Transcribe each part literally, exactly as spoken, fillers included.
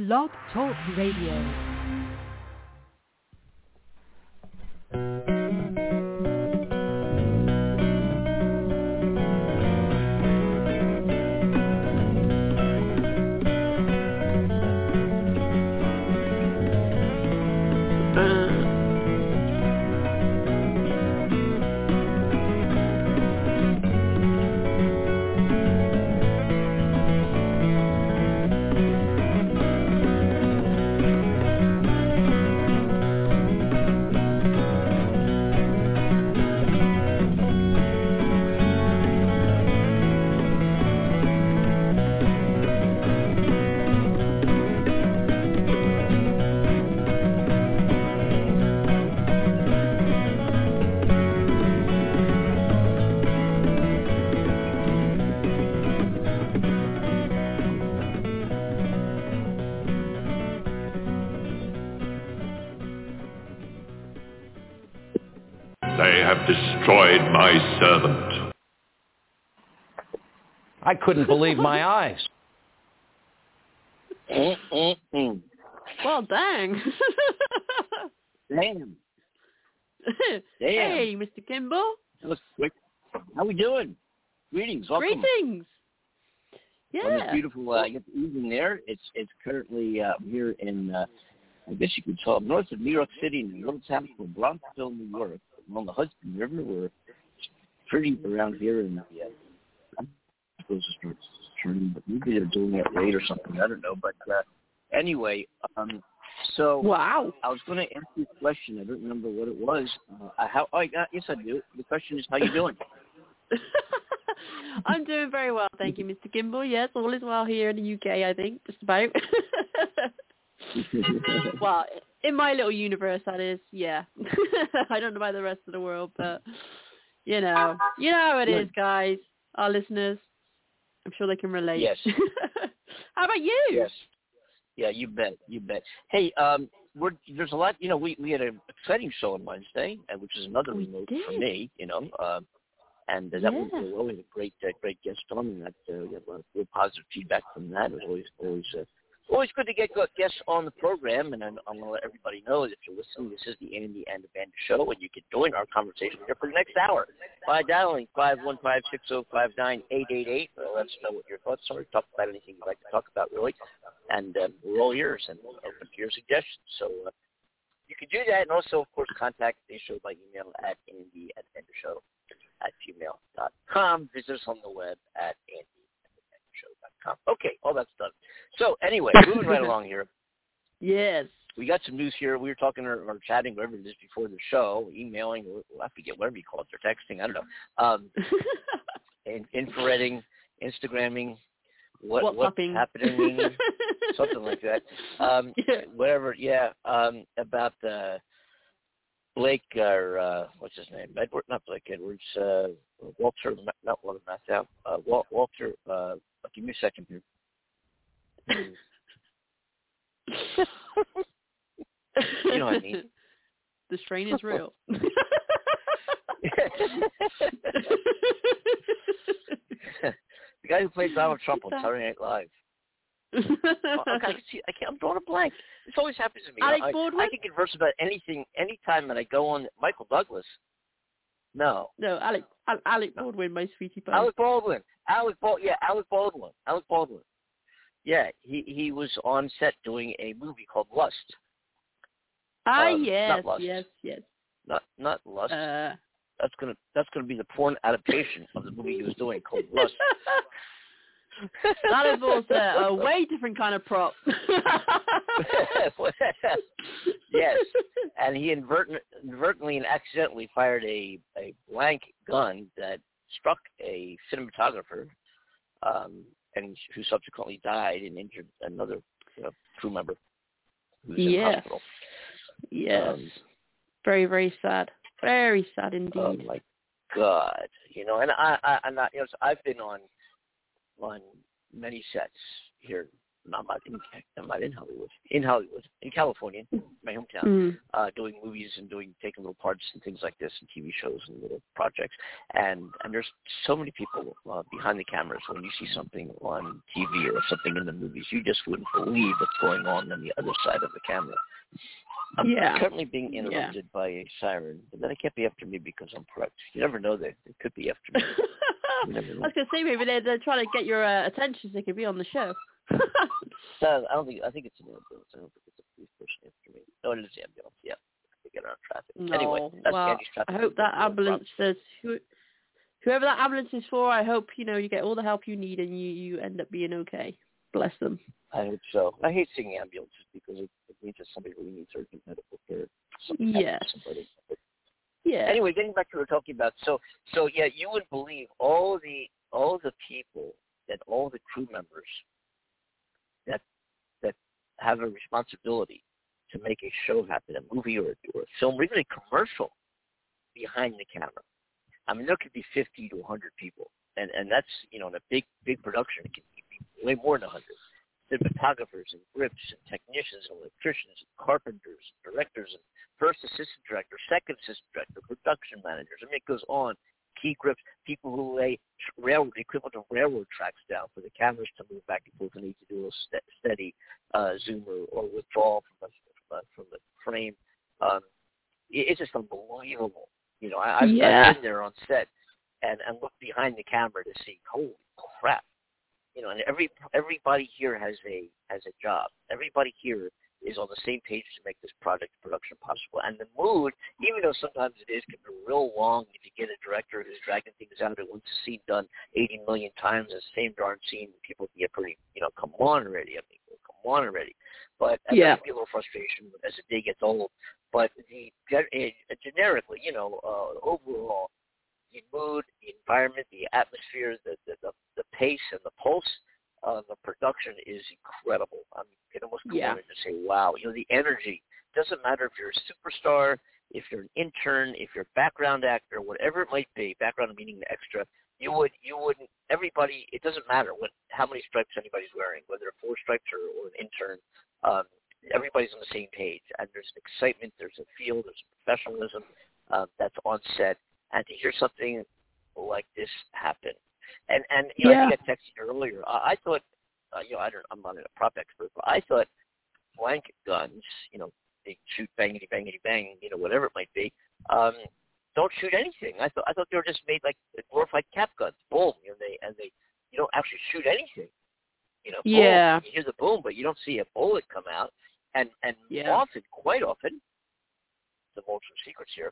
Blog Talk Radio. Destroyed my servant. I couldn't believe my eyes. Mm-mm-mm. Well, dang. Damn. Damn. Hey, Mister Kimball. That was quick. How we doing? Greetings. Welcome. Greetings. Yeah. On this beautiful uh, evening there. It's it's currently uh, here in, uh, I guess you could call it north of New York City in a little town called Bronxville, New York. On the Hudson River. We're pretty around here in the, uh, I'm supposed to start turning, but maybe they're doing it late or something. I don't know. But uh, anyway, um, so wow. I was going to ask you a question. I don't remember what it was. Uh, how? Oh, I got, yes, I do. The question is, how you doing? I'm doing very well, thank you, Mister Kimball. Yes, all is well here in the U K, I think, just about. Well, in my little universe, that is, yeah. I don't know about the rest of the world, but, you know, you know how it is, guys, our listeners. I'm sure they can relate. Yes. How about you? Yes. Yeah, you bet, you bet. Hey, um, we're, there's a lot, you know, we, we had an exciting show on Wednesday, uh, which is another we remote did. for me, you know, uh, and uh, that yeah. was uh, always a great, uh, great guest on, and that uh, we have a real positive feedback from that. It was always, always, uh, always good to get guests on the program, and I'm, I'm going to let everybody know that if you're listening, this is the Andy and Amanda Show, and you can join our conversation here for the next hour by dialing five one five, six oh five, nine eight eight eight. Let us know what your thoughts are. Talk about anything you'd like to talk about, really, and um, we're all ears and open to your suggestions. So uh, you can do that, and also, of course, contact the show by email at Andy at Amanda Show at gmail dot com. Visit us on the web at Andy. Okay, all that's done. So anyway, moving right along here. Yes. We got some news here. We were talking or, or chatting, whatever it is, before the show, emailing, or I forget, whatever you call it, or texting, I don't know. Um, and infraredding, Instagramming, what, what's, what's happening, something like that. Um, yeah. Whatever, yeah, um, about uh, Blake, or uh, what's his name? Edward, not Blake Edwards, uh, Walter, not Walter Matthau, uh, Walter, uh, give me a second here. You know what I mean. The strain is real. The guy who played Donald Trump on Saturday Night Live. Oh, okay, I can see, I can't, I'm drawing a blank. This always happens to me. Alec I, Baldwin? I can converse about anything anytime that I go on. Michael Douglas. No. No, Alec Alec Baldwin, my sweetie pie. Alec Baldwin. Alec Baldwin. Yeah, Alec Baldwin. Alec Baldwin. Yeah, he he was on set doing a movie called Lust. Ah, um, yes, Lust. yes, yes. Not not Lust. Uh, that's gonna that's gonna be the porn adaptation of the movie he was doing called Lust. That involves a, a way different kind of prop. Yes, and he inadvertent, inadvertently and accidentally fired a, a blank gun that struck a cinematographer, um, and who subsequently died and injured another you know, crew member who was in yes. hospital. Yes. Um, very, very sad. Very sad indeed. Oh my God! You know, and I, I, I'm not. You know, so I've been on on many sets here no, I'm not in, I'm not in Hollywood. In Hollywood, in California, my hometown, Mm. uh, doing movies and doing taking little parts and things like this, and T V shows and little projects. And and there's so many people uh, behind the cameras. When you see something on T V or something in the movies, you just wouldn't believe what's going on on the other side of the camera. I'm Yeah. currently being interrupted yeah. by a siren, but then it can't be after me because I'm correct. You never know that it could be after me. You never know. I was going to say maybe they're, they're trying to get your uh, attention so they can be on the show. No, I don't think. I think it's an ambulance. I don't think it's a police person after me. No, it is an ambulance. Yeah, they get around traffic. No, anyway, that's well, Andy's traffic. I hope that ambulance says who, whoever that ambulance is for. I hope you know you get all the help you need and you, you end up being okay. Bless them. I hope so. I hate seeing ambulances because it, it means that somebody really needs urgent medical care. Yes. Somebody. Yeah. Anyway, getting back to what we were talking about. So, so yeah, you would believe all the all the people that all the crew members that that have a responsibility to make a show happen, a movie or, or a film, or even a commercial behind the camera. I mean, there could be fifty to one hundred people, and and that's you know in a big big production, it can be way more than one hundred. Cinematographers and grips and technicians and electricians and carpenters and directors and first assistant director, second assistant director, production managers. I mean, it goes on. Key grips, people who lay railroad, equivalent of railroad tracks down for the cameras to move back and forth and need to do a st- steady uh, zoom or, or withdrawal from the, from the, from the frame. Um, it, it's just unbelievable. You know, I, I've, yeah. I've been there on set and, and looked behind the camera to see, holy crap. You know, and every everybody here has a has a job. Everybody here is on the same page to make this project production possible. And the mood, even though sometimes it is, can be real long if you get a director who's dragging things out and wants the scene done eighty million times, the same darn scene, people get pretty, you know, come on already. I mean, come on already. But uh, yeah. there can be a little frustration as the day gets old. But the uh, generically, you know, uh, overall, the mood, the environment, the atmosphere, the, the, the, the pace and the pulse of the production is incredible. I mean, you can almost go yeah. in and just say, wow. You know, the energy. Doesn't matter if you're a superstar, if you're an intern, if you're a background actor, whatever it might be, background meaning the extra, you would, you wouldn't, everybody, it doesn't matter what, how many stripes anybody's wearing, whether four stripes or, or an intern, um, everybody's on the same page. And there's an excitement, there's a feel, there's a professionalism uh, that's on set. And to hear something like this happen, and and you know, yeah. I think I texted you earlier. I, I thought, uh, you know, I don't, I'm not a prop expert, but I thought blanket guns, you know, they shoot bangity bangity bang, you know, whatever it might be, um, don't shoot anything. I thought I thought they were just made like glorified cap guns, boom, you know, they and they you don't actually shoot anything, you know. Yeah. Boom, you hear the boom, but you don't see a bullet come out, and and yeah. often, quite often, the most secrets here.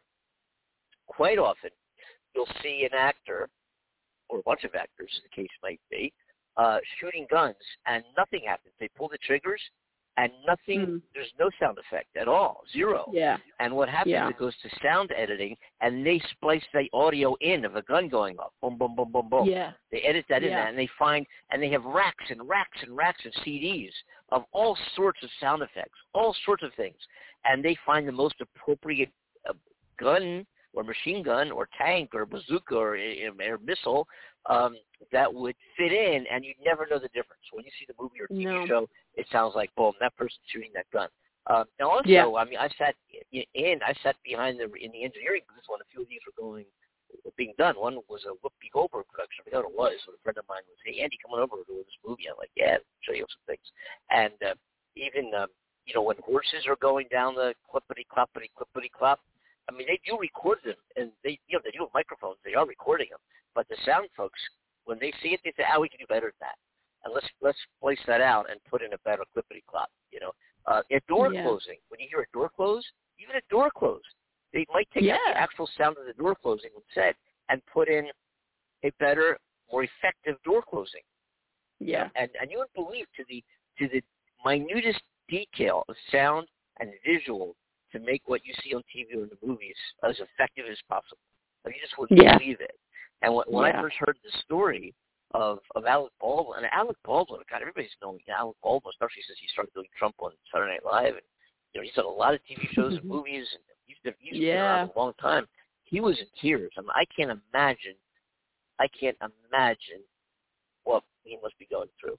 Quite often, you'll see an actor, or a bunch of actors, as the case might be, uh, shooting guns, and nothing happens. They pull the triggers, and nothing, mm. there's no sound effect at all, zero. Yeah. And what happens, yeah. it goes to sound editing, and they splice the audio in of a gun going off. Boom, boom, boom, boom, boom. Yeah. They edit that yeah. in, and they find, and they have racks and racks and racks of C Ds of all sorts of sound effects, all sorts of things. And they find the most appropriate uh, gun, or machine gun, or tank, or bazooka, or, or missile um, that would fit in, and you'd never know the difference. When you see the movie or T V no. show, it sounds like, boom, that person's shooting that gun. Um, now, also, yeah. I mean, I sat in, I sat behind the in the engineering booth when a few of these were going, were being done. One was a Whoopi Goldberg production. I forgot what it was. But a friend of mine was, hey, Andy, come on over to this movie. I'm like, yeah, I'll show you some things. And uh, even, um, you know, when horses are going down the clippity-cloppity, clippity-clop, I mean, they do record them, and they, you know, they do have microphones. They are recording them. But the sound folks, when they see it, they say, "Ah, we can do better than that." And let's let's place that out and put in a better clippity clop. You know, uh, a door yeah. closing. When you hear a door close, even a door close, they might take yeah. out the actual sound of the door closing on set and put in a better, more effective door closing. Yeah. And and you would believe to the to the minutest detail of sound and visual to make what you see on T V or in the movies as effective as possible. Like, you just wouldn't yeah. believe it. And when, when yeah. I first heard the story of, of Alec Baldwin, and Alec Baldwin, God, everybody's known Alec Baldwin, especially since he started doing Trump on Saturday Night Live. And, you know, he's done a lot of T V shows and movies, and he's been, he's yeah. been around a long time. He was in tears. I mean, I can't imagine, I can't imagine what he must be going through. He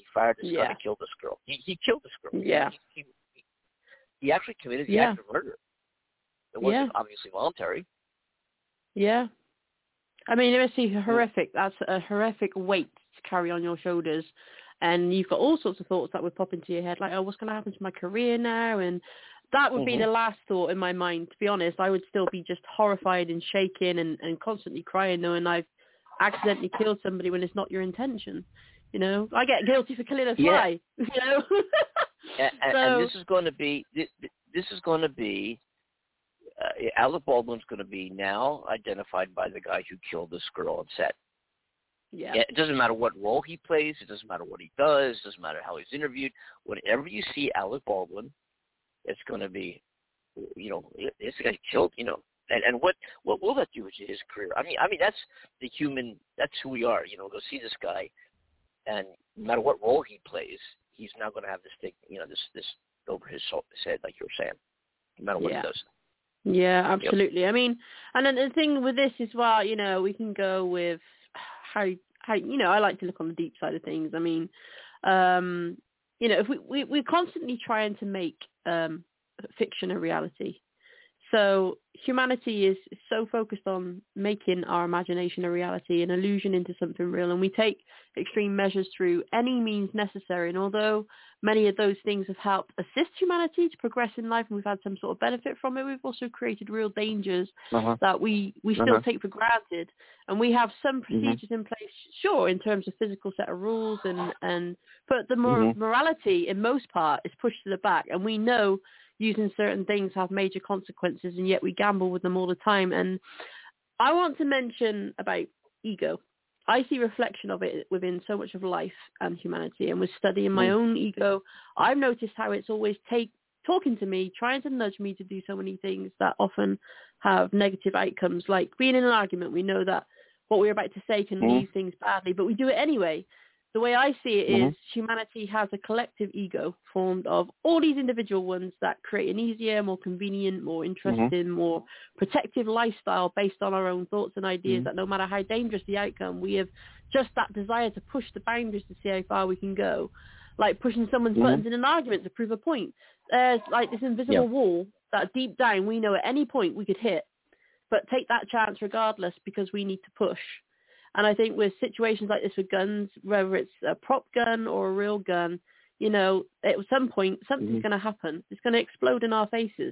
fired his Yeah. gun and killed this girl. He he killed this girl. Yeah. He, he, he actually committed the Yeah. act of murder. It wasn't Yeah. obviously voluntary. Yeah. I mean, it must be horrific. That's a horrific weight to carry on your shoulders. And you've got all sorts of thoughts that would pop into your head, like, oh, what's going to happen to my career now? And that would Mm-hmm. be the last thought in my mind, to be honest. I would still be just horrified and shaking and, and constantly crying knowing I've accidentally killed somebody when it's not your intention. You know, I get guilty for killing a fly, Yeah. you know. and, and, so, and this is going to be, this, this is going to be, uh, Alec Baldwin's going to be now identified by the guy who killed this girl on set. yeah. It doesn't matter what role he plays. It doesn't matter what he does. It doesn't matter how he's interviewed. Whenever you see Alec Baldwin, it's going to be, you know, this guy killed, you know, and, and what, what will that do to his career? I mean, I mean, that's the human, that's who we are, you know, go see this guy, and no matter what role he plays, he's now going to have this thing, you know, this, this over his head, like you were saying, no matter what Yeah. he does. Yeah, absolutely. Yep. I mean, and then the thing with this is, well, you know, we can go with how, how, you know, I like to look on the deep side of things. I mean, um, you know, if we, we, we're constantly trying to make um, fiction a reality. So humanity is so focused on making our imagination a reality, an illusion into something real, and we take extreme measures through any means necessary. And although many of those things have helped assist humanity to progress in life and we've had some sort of benefit from it, we've also created real dangers uh-huh. that we, we still uh-huh. take for granted. And we have some procedures mm-hmm. in place, sure, in terms of physical set of rules, and, and but the mor- mm-hmm. morality, in most part, is pushed to the back. And we know using certain things have major consequences, and yet we gamble with them all the time. And I want to mention about ego. I see reflection of it within so much of life and humanity. And with studying my mm. own ego, I've noticed how it's always take talking to me, trying to nudge me to do so many things that often have negative outcomes. Like being in an argument, we know that what we're about to say can mm. leave things badly, but we do it anyway. The way I see it mm-hmm. is humanity has a collective ego formed of all these individual ones that create an easier, more convenient, more interesting, mm-hmm. more protective lifestyle based on our own thoughts and ideas mm-hmm. that no matter how dangerous the outcome, we have just that desire to push the boundaries to see how far we can go. Like pushing someone's mm-hmm. buttons in an argument to prove a point. There's like this invisible yeah. wall that deep down we know at any point we could hit, but take that chance regardless because we need to push. And I think with situations like this with guns, whether it's a prop gun or a real gun, you know, at some point something's mm-hmm. going to happen. It's going to explode in our faces.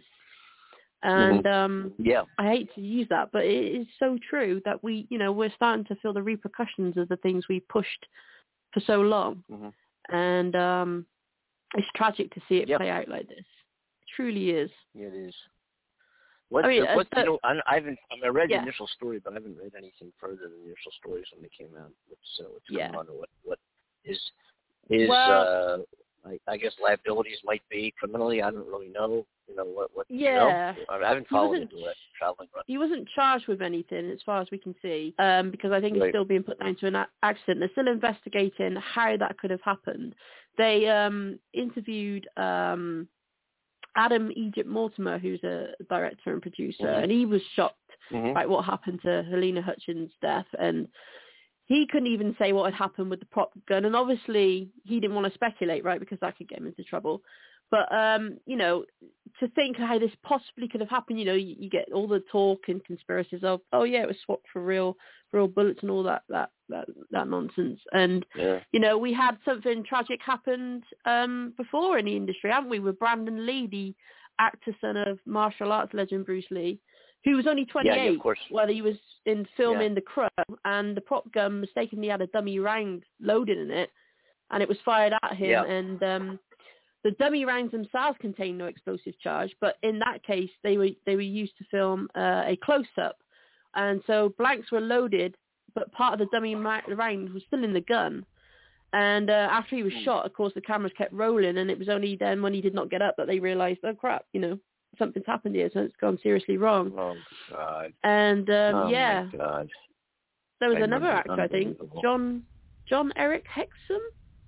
And mm-hmm. um, yeah, I hate to use that, but it is so true that we, you know, we're starting to feel the repercussions of the things we pushed for so long. Mm-hmm. And um, it's tragic to see it yep. play out like this. It truly is. It is. What, I mean, uh, what, uh, you know, I, I haven't. I, mean, I read yeah. the initial story, but I haven't read anything further than the initial stories when they came out. What's, uh, what's yeah. going on? Or what? What his his well, uh, I, I guess liabilities might be criminally. I don't really know. You know what? What? Yeah. You know? I haven't followed into it. Traveling. Run. He wasn't charged with anything, as far as we can see, um, because I think right. he's still being put down to an a- accident. They're still investigating how that could have happened. They um, interviewed. Um, Adam Egypt Mortimer, who's a director and producer, mm-hmm. and he was shocked mm-hmm. by what happened to Helena Hutchins' death, and he couldn't even say what had happened with the prop gun, and obviously he didn't want to speculate, right, because that could get him into trouble. But, um, you know, to think how this possibly could have happened, you know, you, you get all the talk and conspiracies of, oh, yeah, it was swapped for real real bullets and all that that that, that nonsense. And, yeah. you know, we had something tragic happened um, before in the industry, haven't we, with Brandon Lee, the actor son of martial arts legend Bruce Lee, who was only twenty-eight yeah, yeah, of course. while he was in filming yeah. The Crow, and the prop gun mistakenly had a dummy round loaded in it, and it was fired at him, yeah. and... Um, the dummy rounds themselves contain no explosive charge, but in that case, they were they were used to film uh, a close-up, and so blanks were loaded, but part of the dummy ma- round was still in the gun. And uh, after he was mm. shot, of course, the cameras kept rolling, and it was only then when he did not get up that they realized, oh crap, you know, something's happened here, so it's gone seriously wrong. Oh God! And um, oh, yeah, my God. there was I another actor, I think, John John Eric Hexum.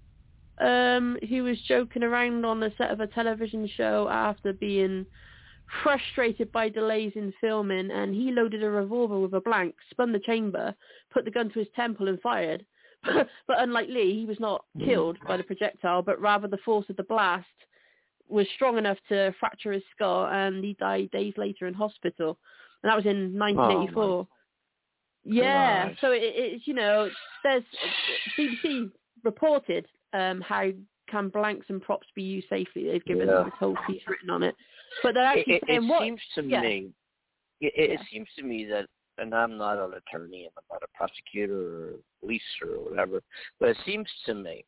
Um, he was joking around on the set of a television show after being frustrated by delays in filming, and he loaded a revolver with a blank, spun the chamber, put the gun to his temple and fired. But unlike Lee, he was not killed by the projectile, but rather the force of the blast was strong enough to fracture his skull, and he died days later in hospital. And that was in nineteen eighty-four. Oh, yeah, gosh. So it, it's, you know, there's B B C reported um, how can blanks and props be used safely. They've given yeah. this whole piece written on it. But they're actually it, saying it what? Seems to yeah. me, it, it yeah. seems to me that, and I'm not an attorney, and I'm not a prosecutor or police or whatever, but it seems to me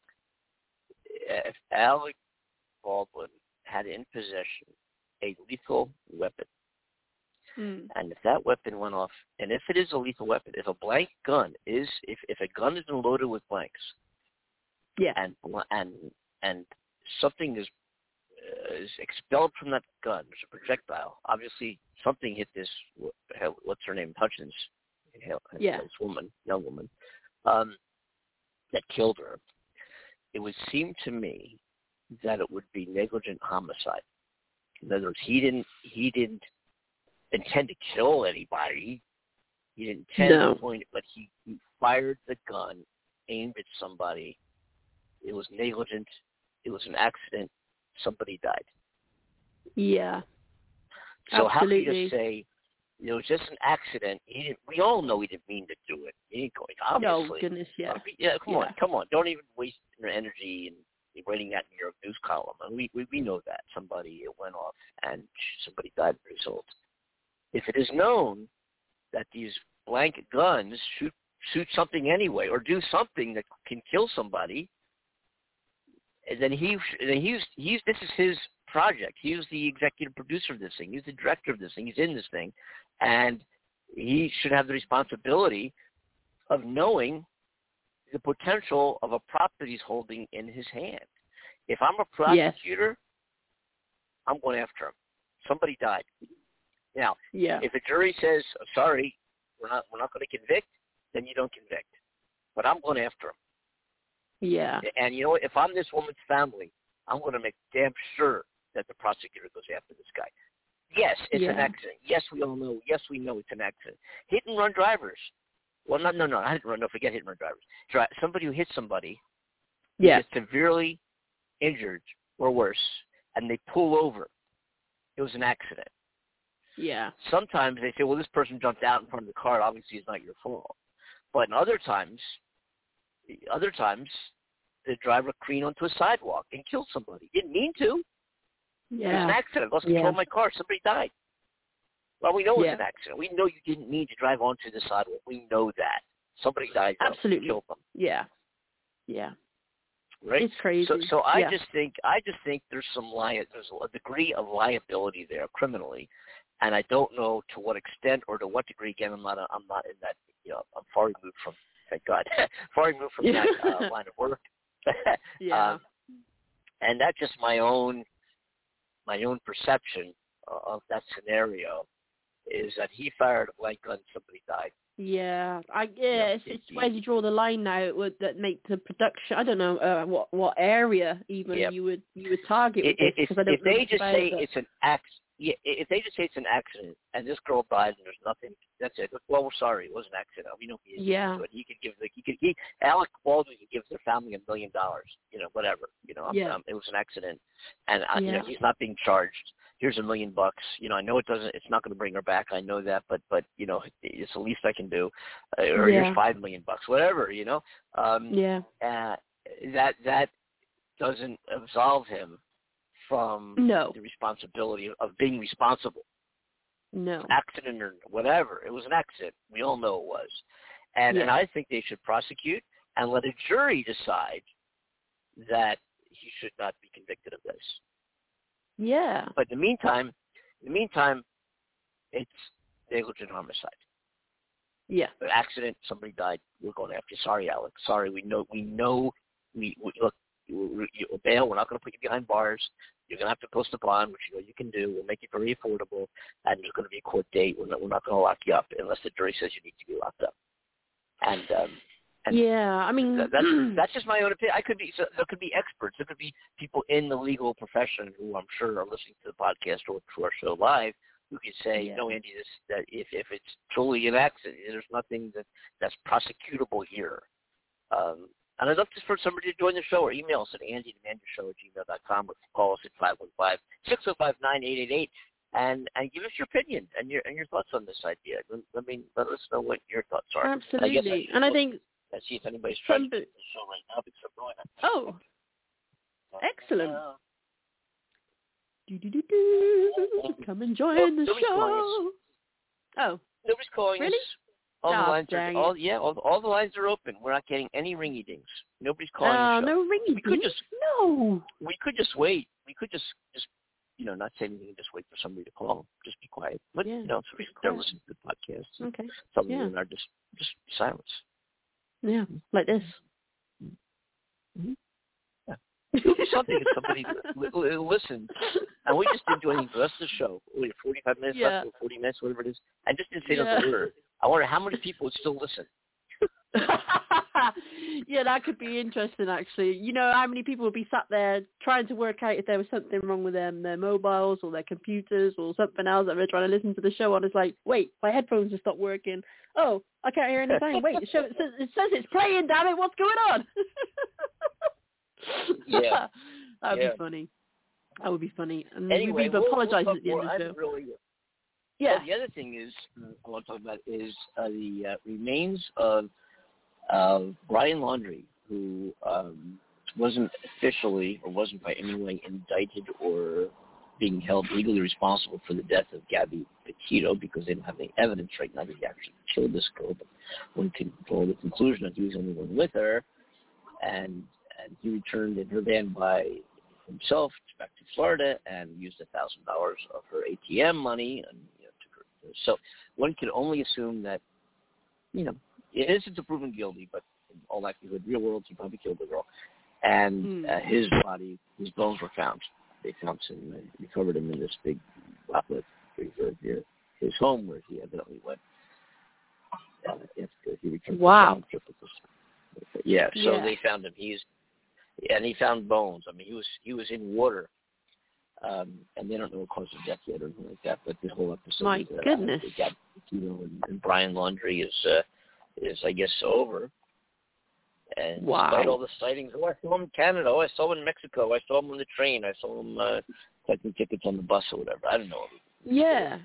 if Alec Baldwin had in possession a lethal weapon, mm. and if that weapon went off, and if it is a lethal weapon, if a blank gun is, if, if a gun is loaded with blanks, yeah, and and and something is uh, is expelled from that gun, there's a projectile. Obviously, something hit this. What's her name? Hutchins. Yeah, this woman, young woman, um, that killed her. It would seem to me that it would be negligent homicide. In other words, he didn't he didn't intend to kill anybody. He didn't intend no. to point it, but he, he fired the gun, aimed at somebody. It was negligent. It was an accident. Somebody died. Yeah. So Absolutely. how can you just say it was just an accident? He didn't, we all know he didn't mean to do it. He didn't go, obviously. No, goodness, yeah. Yeah, come yeah. on, come on. Don't even waste your energy and writing that in your news column. And we, we, we know that. Somebody it went off and somebody died as a result. If it is known that these blank guns shoot shoot something anyway or do something that can kill somebody, then he then he's he's this is his project. He was the executive producer of this thing. He's the director of this thing. He's in this thing, and he should have the responsibility of knowing the potential of a prop that he's holding in his hand. If I'm a prosecutor, yes. I'm going after him. Somebody died. Now, yeah. if a jury says, "Sorry, we're not we're not going to convict," then you don't convict. But I'm going after him. Yeah. And, you know, if I'm this woman's family, I'm going to make damn sure that the prosecutor goes after this guy. Yes, it's yeah. an accident. Yes, we all know. Yes, we know it's an accident. Hit and run drivers. Well, no, no, no. I didn't run. No, forget hit and run drivers. Dri- somebody who hits somebody, yeah. gets severely injured or worse, and they pull over. It was an accident. Yeah. Sometimes they say, well, this person jumped out in front of the car. Obviously, it's not your fault. But in other times, other times, the driver careened onto a sidewalk and killed somebody. Didn't mean to. Yeah. It was an accident. I lost control yeah. of my car. Somebody died. Well, we know it was yeah. an accident. We know you didn't mean to drive onto the sidewalk. We know that. Somebody died. Absolutely. Killed them. Yeah. Yeah. Right? It's crazy. So, so I yeah. just think I just think there's some li- there's a degree of liability there criminally, and I don't know to what extent or to what degree. Again, I'm not a, I'm not in that. You know, I'm far removed from. Thank God, far removed from that uh, line of work. yeah. Um, and that's just my own my own perception of that scenario is that he fired a blank gun, somebody died. Yeah, I yeah, it's, it's where you draw the line now would that make the production. I don't know uh, what what area even yep. you would you would target with if, this because I don't if know they just say it, it's an accident, yeah, if they just say it's an accident and this girl died and there's nothing, that's it. Well, we're sorry, it was an accident. We know he is. Yeah. He could give the he could he Alec Baldwin could give their family a million dollars. You know, whatever. You know, yeah. um, it was an accident, and I, yeah. you know he's not being charged. Here's a million bucks. You know, I know it doesn't. It's not going to bring her back. I know that, but but you know, it's the least I can do. Uh, or yeah. here's five million bucks, whatever. You know. Um, yeah. Uh, that that doesn't absolve him from no. the responsibility of being responsible. No. Accident or whatever. It was an accident. We all know it was. And yeah. and I think they should prosecute and let a jury decide that he should not be convicted of this. Yeah. But in the meantime, in the meantime, it's negligent homicide. Yeah. An accident, somebody died. We're going after you. Sorry, Alex. Sorry. We know. We know. We, we look. You, you bail. We're not going to put you behind bars. You're going to have to post a bond, which you know you can do. We'll make it very affordable, and there's going to be a court date. We're not, we're not going to lock you up unless the jury says you need to be locked up. And, um, and yeah, I mean, that, that's that's just my own opinion. I could be. So there could be experts. There could be people in the legal profession who I'm sure are listening to the podcast or to our show live who can say, yeah. no, Andy, this that if if it's truly an accident, there's nothing that that's prosecutable here. Um, and I'd love to, for somebody to join the show or email us at andy the manager show at gmail dot com or call us at five one five, six oh five, nine eight eight eight and and give us your opinion and your and your thoughts on this idea. Let, let me let us know what your thoughts are. Absolutely. And I, I, and I think let's see if anybody's trying some, to do the show right now because I'm going on. Oh, excellent. Uh, do, do, do, do. Come and join oh, the show. Oh, nobody's calling really? us. All oh, the lines are dang all it. yeah, all, all the lines are open. We're not getting any ringy dings. Nobody's calling Oh, the show. no ringy We could just No. we could just wait. We could just just you know, not say anything, just wait for somebody to call. Just be quiet. But Yeah, you know, so they're listening to the podcast. Okay. Some Yeah. of them are just just silence. Yeah, like this. Mm-hmm. Yeah. Do something if somebody li- li- listens. And we just didn't do anything for the rest of the show. We had forty-five minutes Yeah. left or forty minutes, whatever it is. I just didn't say Yeah. another word. I wonder how many people would still listen. Yeah, that could be interesting, actually. You know, how many people would be sat there trying to work out if there was something wrong with them, their mobiles or their computers or something else that they're trying to listen to the show on. It's like, wait, my headphones have stopped working. Oh, I can't hear anything. Wait, the show, it, says, it says it's playing, damn it, what's going on? Yeah. That would yeah. be funny. That would be funny. And Anyway, we've we'll, apologized we'll at the end more. of the show. I'm really, Yeah. Oh, the other thing is, uh, I want to talk about is uh, the uh, remains of uh, Brian Laundrie, who um, wasn't officially or wasn't by any way indicted or being held legally responsible for the death of Gabby Petito because they don't have any evidence right now that he actually killed this girl. But one can draw the conclusion that he was the only one with her, and and he returned in her van by himself back to Florida and used a thousand dollars of her A T M money and you know, took her. So one can only assume that, you know, it isn't proven guilty, but in all likelihood, real world, he probably killed the girl. And mm. uh, his body, his bones were found. They found him, uh, recovered him in this big outlet reserve near his home where he evidently went uh, after he returned. Wow. To yeah, so yeah. they found him. He's and he found bones. I mean, he was he was in water, um, and they don't know what caused his death yet or anything like that. But this whole episode, My is, uh, goodness, Gabby Petito and, and Brian Laundrie is uh, is I guess over. And wow. despite all the sightings, oh, I saw him in Canada. Oh, I saw him in Mexico. I saw him on the train. I saw him uh, collecting tickets on the bus or whatever. I don't know. Yeah.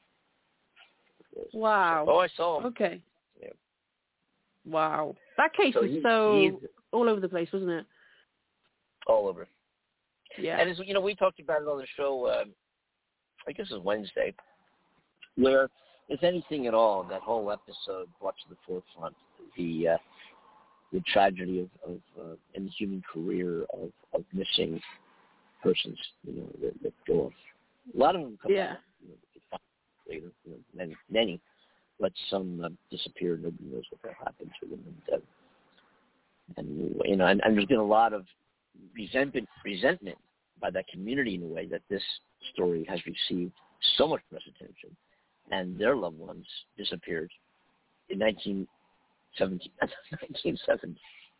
Wow. Oh, I saw him. Okay. Yeah. Wow. That case so was he, so all over the place, wasn't it? All over. Yeah. And as you know, we talked about it on the show. Uh, I guess it was Wednesday, where, if anything at all, that whole episode brought to the forefront the uh, the tragedy of, of uh, in the human career of, of missing persons. You know, that, that go off. A lot of them come yeah. back. You know, later, you know, many, many, but some uh, disappear. Nobody knows what that happened to them. And, uh, and you know, and, and there's been a lot of resentment, resentment by that community in a way that this story has received so much press attention, and their loved ones disappeared in nineteen seventy. nineteen seventy.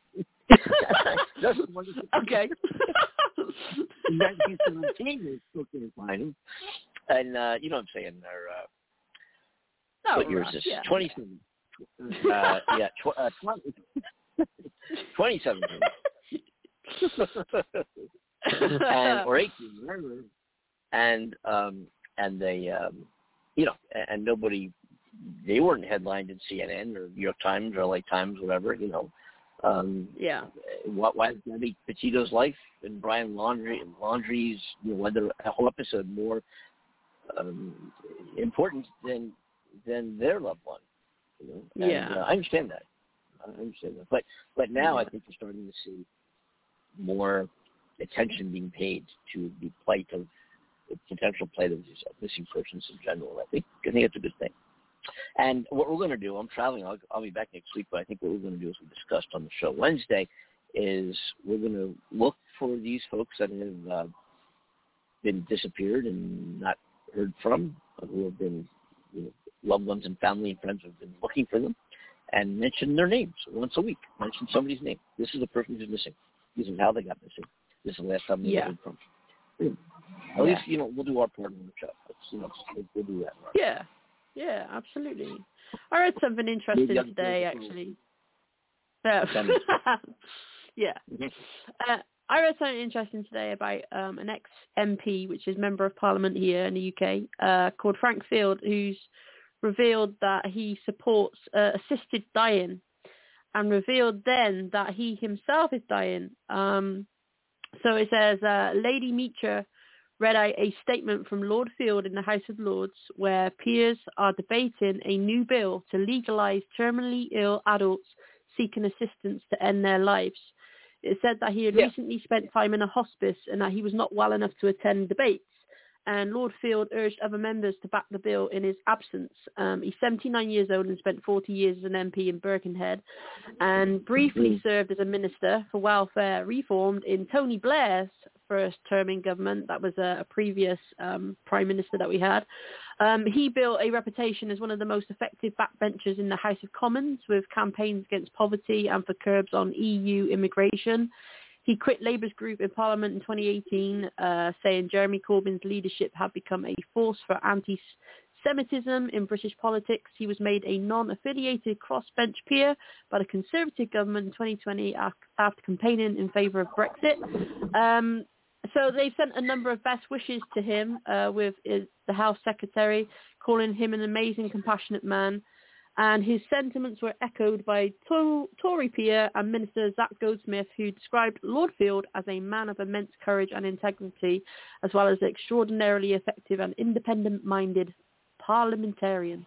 Okay. In nineteen seventeen, they still couldn't find him, and uh, you know what I'm saying? They're uh, oh, what year right. is this? Yeah. twenty-seven. Uh, yeah, tw- uh, twenty seventeen. and or eighteen, remember? And um, and they, um, you know, and, and nobody, they weren't headlined in C N N or New York Times or L A Times, whatever, you know. Um, yeah. What why is Gabby Petito's life and Brian Laundrie and Laundrie's, you know, whether a whole episode more um, important than than their loved one, you know? And, yeah. uh, I understand that. I understand that. But but now yeah. I think you're starting to see more attention being paid to the plight of the potential plight of missing persons in general. I think I think it's a good thing. And what we're going to do, I'm traveling. I'll, I'll be back next week, but I think what we're going to do, as we discussed on the show Wednesday, is we're going to look for these folks that have uh, been disappeared and not heard from, who have been, you know, loved ones and family and friends have been looking for them, and mention their names once a week. Mention somebody's name. This is the person who's missing. This is how they got missing. This is the last time they yeah. heard from. At least, you know, we'll do our part on the show. Let's, you know, we'll do that. Right? Yeah. Yeah, absolutely. I read something interesting today, actually. Yeah. yeah. Mm-hmm. Uh, I read something interesting today about um, an ex-M P, which is Member of Parliament here in the U K, uh, called Frank Field, who's revealed that he supports uh, assisted dying, and revealed then that he himself is dying. Um, so it says, uh, Lady Meacher read out a statement from Lord Field in the House of Lords, where peers are debating a new bill to legalise terminally ill adults seeking assistance to end their lives. It said that he had Yeah. recently spent time in a hospice and that he was not well enough to attend debates. And Lord Field urged other members to back the bill in his absence. Um, he's seventy-nine years old and spent forty years as an M P in Birkenhead, and briefly served as a Minister for Welfare Reform in Tony Blair's first term in government. That was a, a previous um, Prime Minister that we had. Um, he built a reputation as one of the most effective backbenchers in the House of Commons, with campaigns against poverty and for curbs on E U immigration. He quit Labour's group in Parliament in twenty eighteen, uh, saying Jeremy Corbyn's leadership had become a force for anti-Semitism in British politics. He was made a non-affiliated crossbench peer by the Conservative government in twenty twenty after campaigning in favour of Brexit. Um, so they've sent a number of best wishes to him, uh, with his, the Health Secretary, calling him an amazing, compassionate man. And his sentiments were echoed by to- Tory peer and Minister Zach Goldsmith, who described Lord Field as a man of immense courage and integrity, as well as an extraordinarily effective and independent-minded parliamentarian.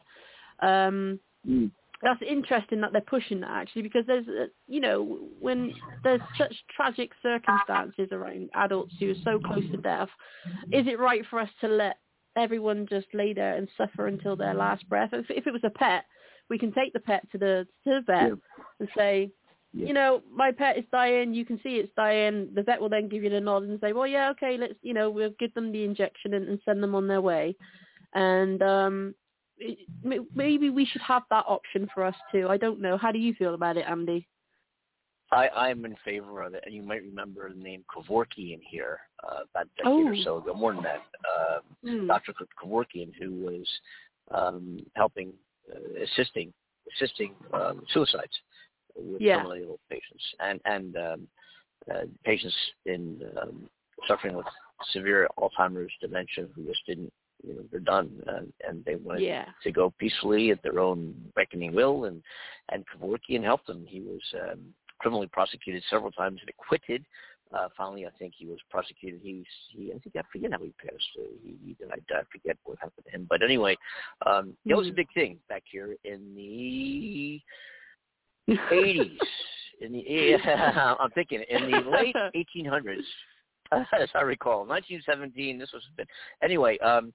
Um, Mm. That's interesting that they're pushing that, actually, because there's, uh, you know, when there's such tragic circumstances around adults who are so close to death, is it right for us to let everyone just lay there and suffer until their last breath? If, if it was a pet, we can take the pet to the to the vet yeah. and say, yeah. you know, my pet is dying. You can see it's dying. The vet will then give you the nod and say, well, yeah, okay, let's, you know, we'll give them the injection and, and send them on their way. And um, it, maybe we should have that option for us too. I don't know. How do you feel about it, Andy? I, I'm in favor of it. And you might remember the name Kevorkian here uh, about a decade oh. or so ago, more than that. Uh, mm. Doctor Kevorkian, who was um, helping Uh, assisting assisting um, suicides with yeah. terminally ill patients and and um, uh, patients in um, suffering with severe Alzheimer's dementia who just didn't, you know, they're done uh, and they wanted yeah. to go peacefully at their own reckoning will, and and Kevorkian helped them. He was um, criminally prosecuted several times and acquitted. Uh, finally, I think he was prosecuted. He, he I think I forget how he passed. Uh, he, he I, I forget what happened to him. But anyway, um, mm-hmm. that was a big thing back here in the eighties. In the yeah, I'm thinking in the late eighteen hundreds, as I recall, nineteen seventeen. This was been anyway. Um,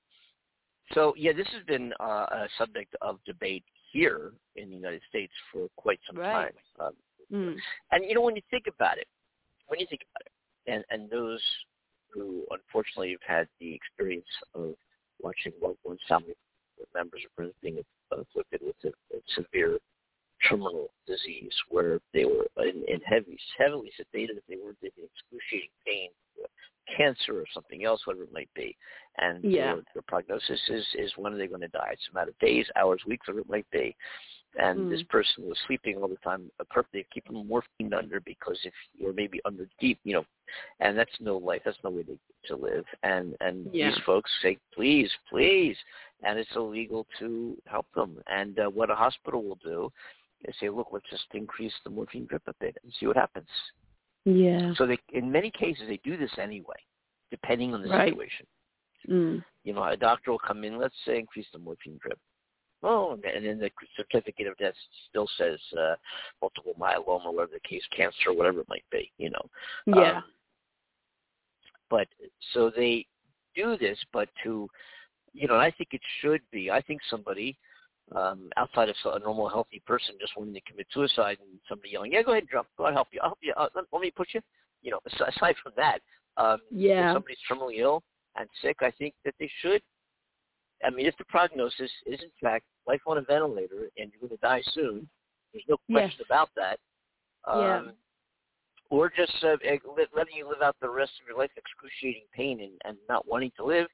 so yeah, this has been uh, a subject of debate here in the United States for quite some right. time. Um, mm. And you know, when you think about it. When you think about it, and, and those who unfortunately have had the experience of watching loved ones, family members, or friends being afflicted with a, a severe terminal disease, where they were in, in heavy, heavily sedated, if they were in excruciating pain, cancer or something else, whatever it might be, and yeah. their, their prognosis is, is when are they going to die? It's a matter of days, hours, weeks, whatever it might be. And mm. this person was sleeping all the time, perfectly, keeping morphine under, because if you're maybe under deep, you know, and that's no life, that's no way to, to live. And and yeah. these folks say, please, please, and it's illegal to help them. And uh, what a hospital will do is say, look, let's just increase the morphine drip a bit and see what happens. Yeah. So they, in many cases, they do this anyway, depending on the right. situation. Mm. You know, a doctor will come in, let's say, increase the morphine drip. Oh, and then the certificate of death still says uh, multiple myeloma, or whatever the case, cancer, whatever it might be, you know. Yeah. Um, but so they do this, but to, you know, and I think it should be, I think somebody um, outside of a normal, healthy person just wanting to commit suicide and somebody yelling, yeah, go ahead and jump, go ahead, help you, I'll help you, uh, let, let me push you. You know, aside from that, um, yeah. if somebody's terminally ill and sick, I think that they should. I mean, if the prognosis is, in fact, life on a ventilator and you're going to die soon, there's no question yes. about that. Um, yeah. Or just uh, letting you live out the rest of your life in excruciating pain and, and not wanting to live.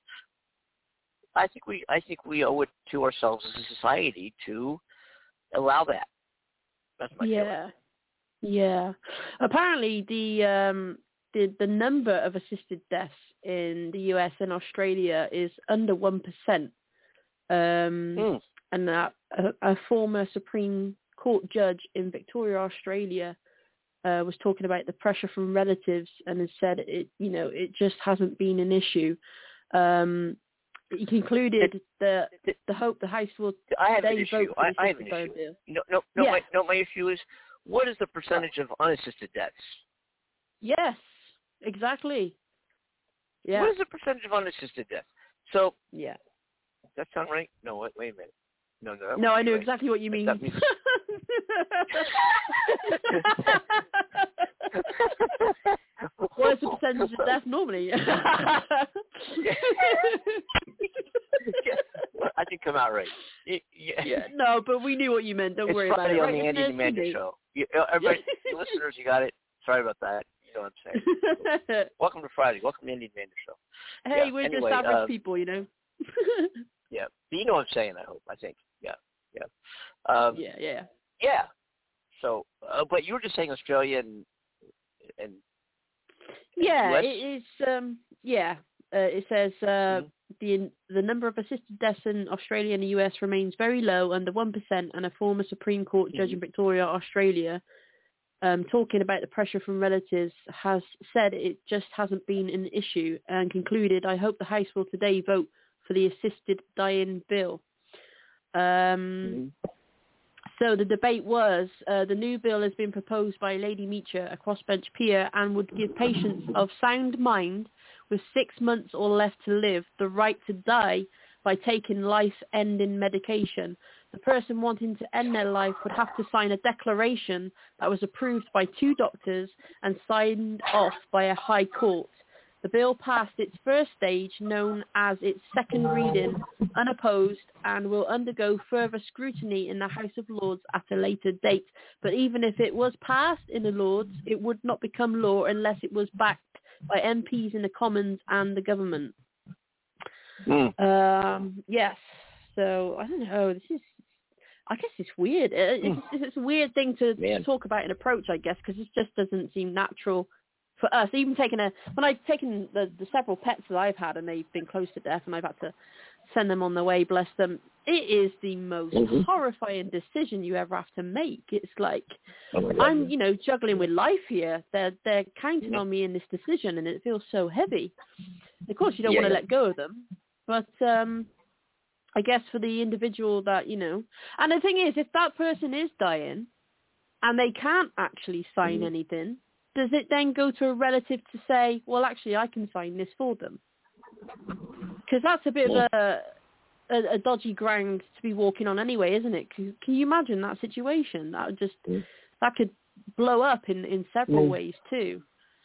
I think we I think we owe it to ourselves as a society to allow that. That's my yeah. feeling. Yeah. Apparently, the um, the the number of assisted deaths in the U S and Australia is under one percent. Um, mm. and that a, a former Supreme Court judge in Victoria, Australia, uh, was talking about the pressure from relatives and has said it, you know, it just hasn't been an issue. Um, he concluded that the hope the House will I have an they issue. vote for I, the I have an assisted issue. bill. No, no, no. Yeah. My, no, my issue is what is the percentage of unassisted deaths? Yes, exactly. Yeah. What is the percentage of unassisted deaths? So, yeah. does that sound right? No, wait, wait a minute. No, no. That No, I know right. exactly what you mean. That means... What is the percentage of death normally? Yeah, well, I did come out right. Yeah. yeah, no, but we knew what you meant. Don't it's worry Friday about it. on the Andy and Amanda show. You, everybody, listeners, you got it. Sorry about that. You know what I'm saying. Welcome to Friday. Welcome to the Andy and Amanda show. Hey, yeah. we're anyway, just average uh, people, you know. yeah, but you know what I'm saying. I hope. I think. Yeah, yeah, um, yeah, yeah, yeah. So, uh, but you were just saying Australia and and yeah, U S? it is. Um, yeah, uh, it says uh, mm-hmm. the the number of assisted deaths in Australia and the U S remains very low, under one percent, and a former Supreme Court judge mm-hmm. in Victoria, Australia, um, talking about the pressure from relatives, has said it just hasn't been an issue, and concluded, "I hope the House will today vote for the assisted dying bill." Um, Mm-hmm. So the debate was, uh, the new bill has been proposed by Lady Meacher, a crossbench peer, and would give patients of sound mind with six months or less to live the right to die by taking life-ending medication. The person wanting to end their life would have to sign a declaration that was approved by two doctors and signed off by a high court. The bill passed its first stage, known as its second reading, unopposed, and will undergo further scrutiny in the House of Lords at a later date. But even if it was passed in the Lords, it would not become law unless it was backed by M Ps in the Commons and the government. Mm. Um, yes. So, I don't know. This is, I guess it's weird. It's, Mm. it's a weird thing to, Man. to talk about and approach, I guess, because it just doesn't seem natural for us. Even taking a, when I've taken the, the several pets that I've had and they've been close to death and I've had to send them on their way, bless them, it is the most mm-hmm. horrifying decision you ever have to make. It's like, oh I'm, you know, juggling with life here. They're, they're counting yeah. on me in this decision and it feels so heavy. Of course, you don't yeah, want to yeah. let go of them, but um, I guess for the individual that, you know, and the thing is, if that person is dying and they can't actually sign mm-hmm. anything, does it then go to a relative to say, well, actually, I can sign this for them? Because that's a bit yeah. of a, a, a dodgy ground to be walking on anyway, isn't it? Can, can you imagine that situation? That would just, mm-hmm. that could blow up in, in several mm-hmm. ways too,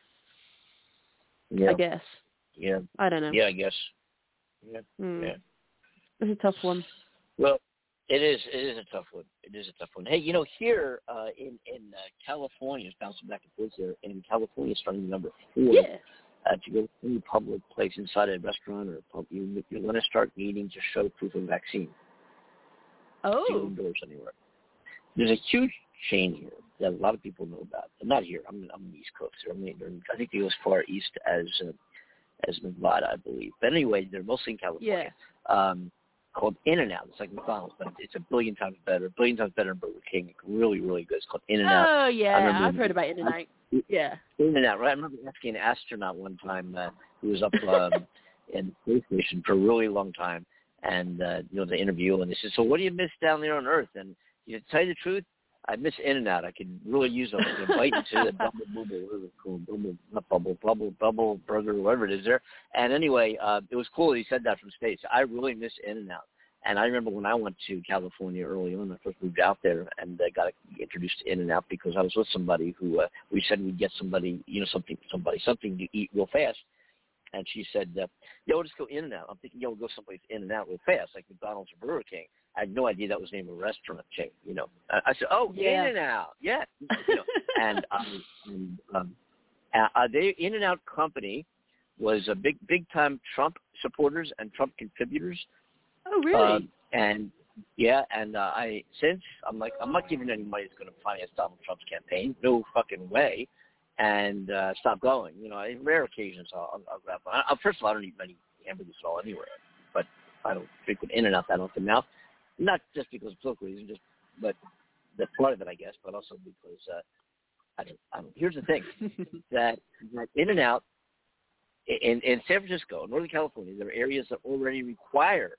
yeah. I guess. Yeah. I don't know. Yeah, I guess. Yeah. Mm. Yeah. It's a tough one. Well, it is. It is a tough one. It is a tough one. Hey, you know, here uh, in in uh, California, it's bouncing back and forth there. In California, starting number four, Yeah. uh, to go to any public place inside a restaurant or a pub, you you're going to start needing to show proof of vaccine. Oh. To go indoors anywhere. There's a huge chain here that a lot of people know about. I'm not here. I'm I'm on the East Coast. They're only, they're, I think they go as far east as uh, as Nevada, I believe. But anyway, they're mostly in California. Yeah. Um, called In-N-Out. It's like McDonald's, but it's a billion times better. A billion times better than Burger King. It's really, really good. It's called In-N-Out. Oh, yeah. remember, I've heard about In-N-Out. Yeah. In-N-Out, right? I remember asking an astronaut one time uh, who was up um, in the space station for a really long time, and, uh, you know, the interview, and they said, so what do you miss down there on Earth? And you know, to tell you the truth, I miss In-N-Out. I could really use them. I could bite into the double bubble, whatever it's called, bubble, not bubble, bubble, bubble burger, whatever it is there. And anyway, uh, it was cool that he said that from space. I really miss In-N-Out. And I remember when I went to California early on, I first moved out there and uh, got introduced to In-N-Out because I was with somebody who uh, we said we'd get somebody, you know, something for somebody, something to eat real fast. And she said, uh, yo, we'll just go In-N-Out. I'm thinking, yo, we'll go someplace In-N-Out real fast, like McDonald's or Burger King. I had no idea that was the name of a restaurant chain, you know. I, I said, oh, yeah. In-N-Out, yeah. You know, and um, and, um, uh, they In-N-Out company was a big, big-time Trump supporters and Trump contributors. Oh, really? Uh, and Yeah, and uh, I since I'm like I'm not giving any money that's going to finance Donald Trump's campaign. No fucking way. And uh, stop going. You know, in rare occasions I'll, I'll, I'll grab. I, first of all, I don't eat many hamburgers at all anywhere, but I don't frequent In-N-Out that often now. Not just because of political reasons, just but that's part of it, I guess. But also because uh, I don't. I don't. Here's the thing: that, that In-N-Out in in San Francisco, Northern California, there are areas that already require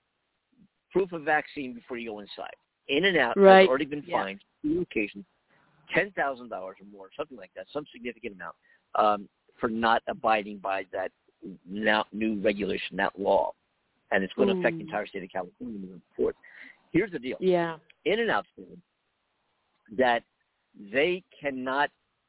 proof of vaccine before you go inside. In-N-Out right. has already been yeah. fined two occasions, ten thousand dollars or more, something like that, some significant amount, um, for not abiding by that now new regulation, that law, and it's going to affect the entire state of California moving forward. Here's the deal: yeah, In-N-Out said that they cannot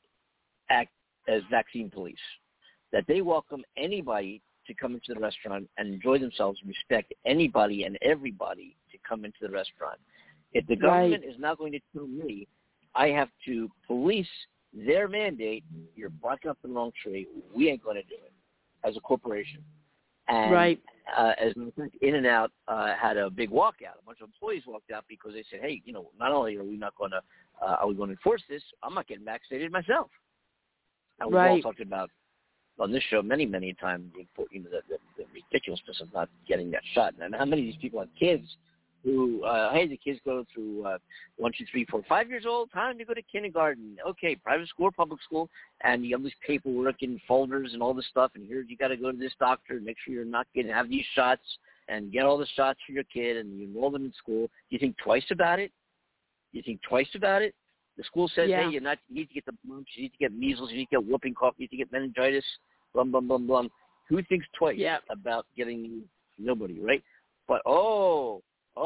act as vaccine police, that they welcome anybody to come into the restaurant and enjoy themselves and respect anybody and everybody to come into the restaurant. If the government right. is not going to tell me I have to police their mandate, you're barking up the wrong tree, we ain't going to do it as a corporation. And right. uh, as a matter of fact, In-N-Out uh, had a big walkout. A bunch of employees walked out because they said, hey, you know, not only are we not going to, uh, are we going to enforce this, I'm not getting vaccinated myself. And we've right. all talked about on this show many, many times, you know, the, the, the ridiculousness of not getting that shot. And how many of these people have kids who, uh, hey, the kids go through uh, one, two, three, four, five years old, time to go to kindergarten. Okay, private school or public school, and you have this paperwork and folders and all this stuff, and here you got to go to this doctor and make sure you're not getting have these shots and get all the shots for your kid, and you enroll them in school. You think twice about it? You think twice about it? The school says, yeah. hey, you're not, you need to get the mumps, you need to get measles, you need to get whooping cough, you need to get meningitis, blum, blum, blum, blum. Who thinks twice yeah. about getting nobody, right? But, oh,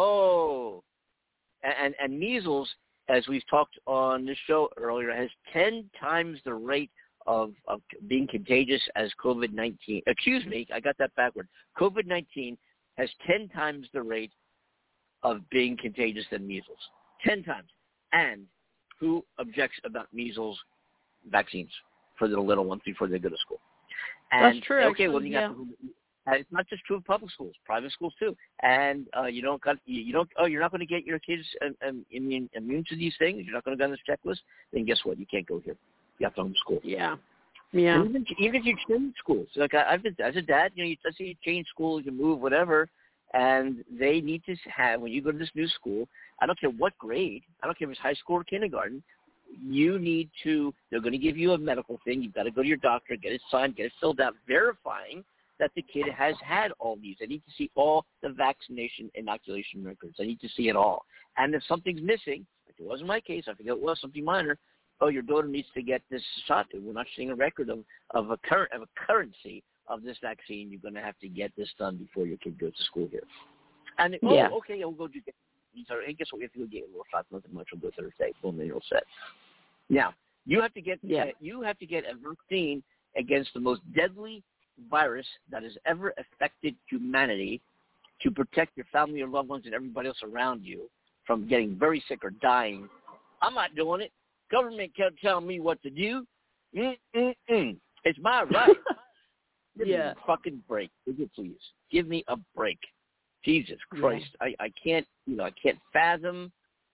oh, and, and measles, as we've talked on this show earlier, has ten times the rate of, of being contagious as COVID nineteen. Excuse me, I got that backward. COVID nineteen has ten times the rate of being contagious than measles. ten times. And who objects about measles vaccines for the little ones before they go to school? And, That's true. Okay, actually, well, you yeah. got the, and it's not just true of public schools, private schools too. And uh, you don't got you, you don't oh you're not going to get your kids um, um, immune immune to these things. You're not going to go on this checklist. Then guess what? You can't go here. You have to homeschool. Yeah. Yeah. And even, even if you change schools, like I, I've been as a dad, you know, you, let's say you change schools, you move, whatever, and they need to have when you go to this new school. I don't care what grade. I don't care if it's high school or kindergarten. You need to. They're going to give you a medical thing. You've got to go to your doctor, get it signed, get it filled out, verifying that the kid has had all these. I need to see all the vaccination inoculation records. I need to see it all. And if something's missing, like it wasn't my case, I forget it was something minor. Oh, your daughter needs to get this shot. We're not seeing a record of, of a current of a currency of this vaccine. You're going to have to get this done before your kid goes to school here. And oh, yeah. okay, we'll go do. Hey, guess what? We have to go get a little shot. Nothing much. We'll go Thursday. Boom, then you're set. Now you have to get. Yeah. Uh, you have to get a vaccine against the most deadly virus that has ever affected humanity to protect your family, your loved ones, and everybody else around you from getting very sick or dying. I'm not doing it. Government can't tell me what to do. Mm-mm-mm. It's my right. Give yeah. me a fucking break. Would you please? Give me a break. Jesus Christ. Yeah. I, I can't, you know, I can't fathom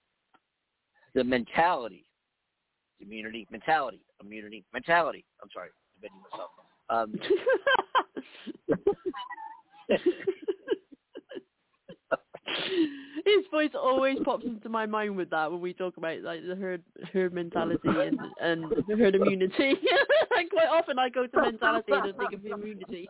the mentality. Immunity, mentality, immunity, mentality. I'm sorry. I'm bending myself. Um, His voice always pops into my mind with that when we talk about like the herd herd mentality and and the herd immunity. And quite often I go to mentality and I think of immunity.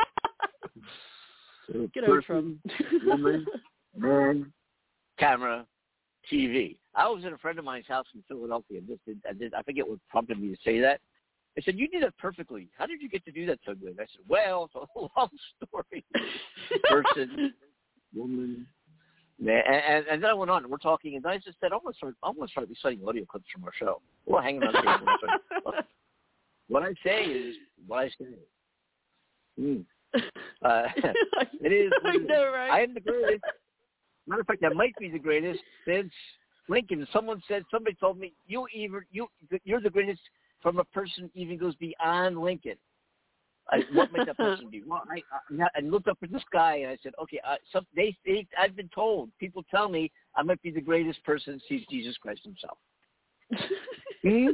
Get over Trump. Woman, man, camera, T V. I was at a friend of mine's house in Philadelphia. This did, I, did, I forget what prompted me to say that. I said, you did that perfectly. How did you get to do that so good? I said, well, it's a long story. Person, woman, man. And, and, and then I went on. And we're talking, and I just said, I want to start, I want to start reciting audio clips from our show. We're hanging on the What I say is what I say. Mm. Uh, it is. I know, right? I am the greatest. Matter of fact, I might be the greatest since Lincoln. Someone said, somebody told me, you even you, you're the greatest from a person even goes beyond Lincoln. I, what might that person be? Well, I, I, I looked up at this guy and I said, okay, uh, some, they, they, I've been told, people tell me I might be the greatest person since Jesus Christ himself. hmm?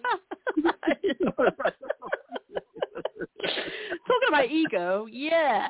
Talking about ego, yeah.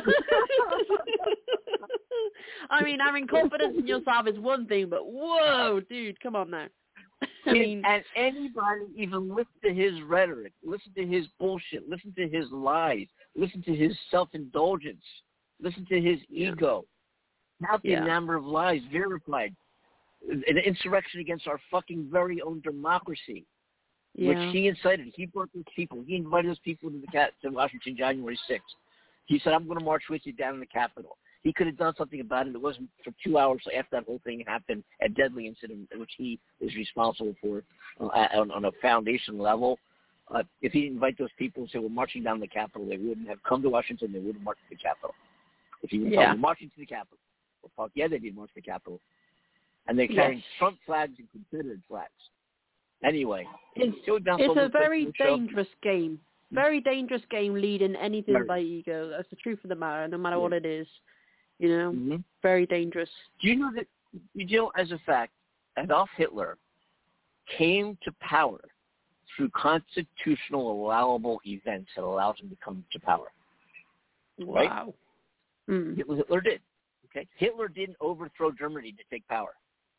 I mean, having confidence in yourself is one thing, but whoa, dude, come on now. I mean, and anybody even listen to his rhetoric, listen to his bullshit, listen to his lies, listen to his self-indulgence, listen to his yeah. ego. Not the yeah. number of lies verified. An insurrection against our fucking very own democracy, yeah. which he incited. He brought those people. He invited those people to the cat to Washington January sixth. He said, I'm going to march with you down in the Capitol. He could have done something about it. It wasn't for two hours after that whole thing happened, a deadly incident, which he is responsible for uh, on, on a foundation level. Uh, if he didn't invite those people and say, we're marching down the Capitol, they wouldn't have come to Washington. They wouldn't march to the Capitol. If he was yeah. marching to the Capitol, well, fuck yeah, they did march to the Capitol. And they're carrying yes. Trump flags and Confederate flags. Anyway, it's, it's a very dangerous game. Very dangerous game leading anything very. by ego. That's the truth of the matter, no matter yeah. what it is. You know, mm-hmm. very dangerous. Do you know that, you know, as a fact, Adolf Hitler came to power through constitutional allowable events that allowed him to come to power. Wow. Right? Mm. Hitler, Hitler did. Okay, Hitler didn't overthrow Germany to take power.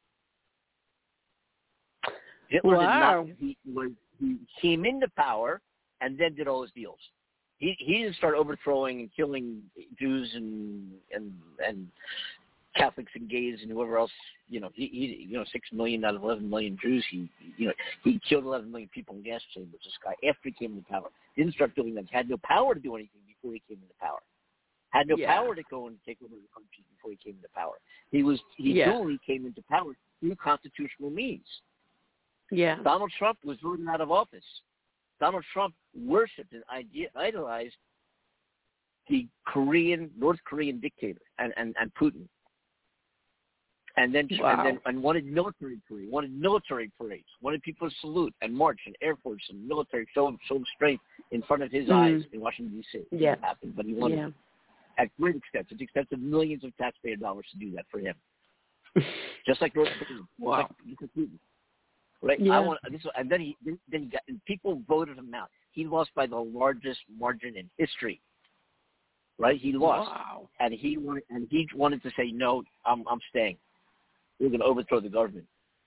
Hitler wow. did not. He, was, he came into power and then did all his deals. He he didn't start overthrowing and killing Jews and and and Catholics and gays and whoever else. You know, he, he you know six million out of eleven million Jews. He you know he killed eleven million people in gas chambers. This guy after he came into power didn't start doing that. Had no power to do anything before he came into power. Had no yeah. power to go and take over the country before he came into power. He was he yeah. only came into power through constitutional means. Yeah. Donald Trump was voted out of office. Donald Trump worshipped and idolized the Korean, North Korean dictator and, and, and Putin. And then, wow. and then and wanted military parades, wanted military parades, wanted people to salute and march and Air Force and military show show strength in front of his mm. eyes in Washington D C. Yeah, it happened, but he wanted yeah. it at great expense, at the expense of millions of taxpayer dollars to do that for him. Just like North Korea, wow. just like Putin. Right, yeah. I want this, and then he then he got and people voted him out. He lost by the largest margin in history. Right, he lost, wow. and he wanted and he wanted to say no. I'm I'm staying. We're going to overthrow the government.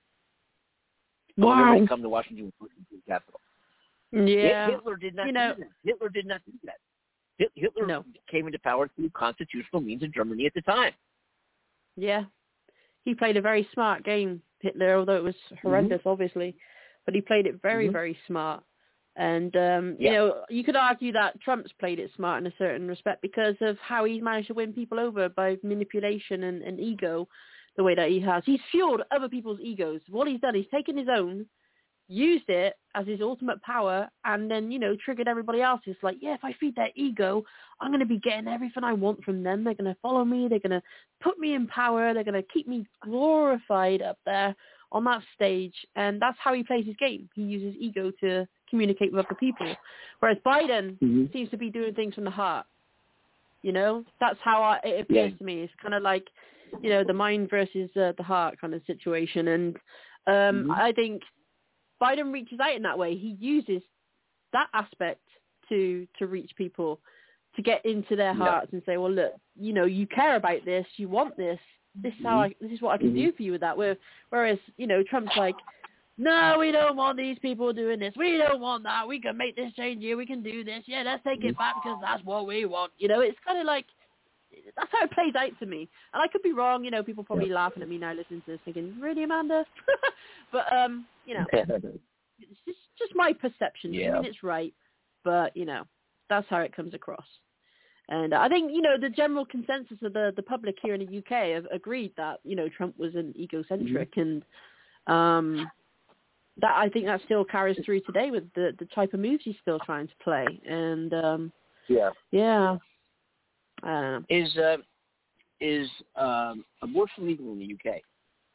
Wow! We're come to Washington, Washington Capitol. Yeah, Hitler did not you do know, that. Hitler did not do that. Hitler no. came into power through constitutional means in Germany at the time. Yeah, he played a very smart game, Hitler, although it was horrendous, mm-hmm. obviously. But he played it very, mm-hmm. very smart. And, um, yeah. you know, you could argue that Trump's played it smart in a certain respect because of how he's managed to win people over by manipulation and, and ego the way that he has. He's fueled other people's egos. What he's done, he's taken his own, used it as his ultimate power, and then, you know, triggered everybody else. It's like, yeah, if I feed their ego, I'm going to be getting everything I want from them. They're going to follow me. They're going to put me in power. They're going to keep me glorified up there on that stage. And that's how he plays his game. He uses ego to communicate with other people. Whereas Biden mm-hmm. seems to be doing things from the heart. You know, that's how I, it appears yeah. to me. It's kind of like, you know, the mind versus uh, the heart kind of situation. And um, mm-hmm. I think Biden reaches out in that way. He uses that aspect to to reach people, to get into their hearts yeah. and say, well, look, you know, you care about this, you want this. This is how I, this is what I can mm-hmm. do for you with that. Where, whereas, you know, Trump's like, no, we don't want these people doing this. We don't want that. We can make this change here. We can do this. Yeah, let's take it back because that's what we want. You know, it's kind of like, that's how it plays out to me. And I could be wrong. You know, people probably yeah. laughing at me now listening to this thinking, really, Amanda? But, um, you know, it's just, just my perception. Yeah. I mean, it's right. But, you know, that's how it comes across. And I think, you know, the general consensus of the, the public here in the U K have agreed that, you know, Trump was an egocentric mm-hmm. and um, that I think that still carries through today with the, the type of moves he's still trying to play. And, um, yeah. Yeah. I don't know. Is, uh, is um, abortion legal in the U K?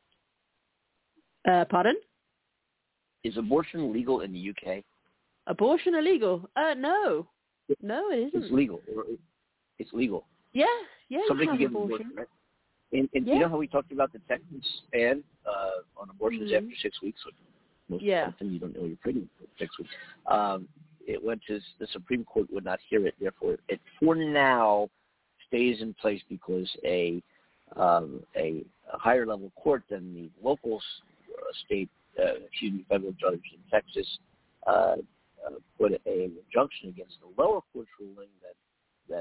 Uh, pardon? Is abortion legal in the U K? Abortion illegal? Uh, no. No, it isn't. It's legal. It's legal. Yeah, yeah. Somebody you can have get an abortion. abortion, right? And, and Yeah. you know how we talked about the Texas ban uh, on abortions mm-hmm. after six weeks? Which most yeah. often you don't know you're pregnant for six weeks. Um, it went to the Supreme Court would not hear it. Therefore, it for now stays in place because a um, a, a higher level court than the local uh, state, uh, excuse me, federal judge in Texas uh, uh, put an injunction against the lower court's ruling that that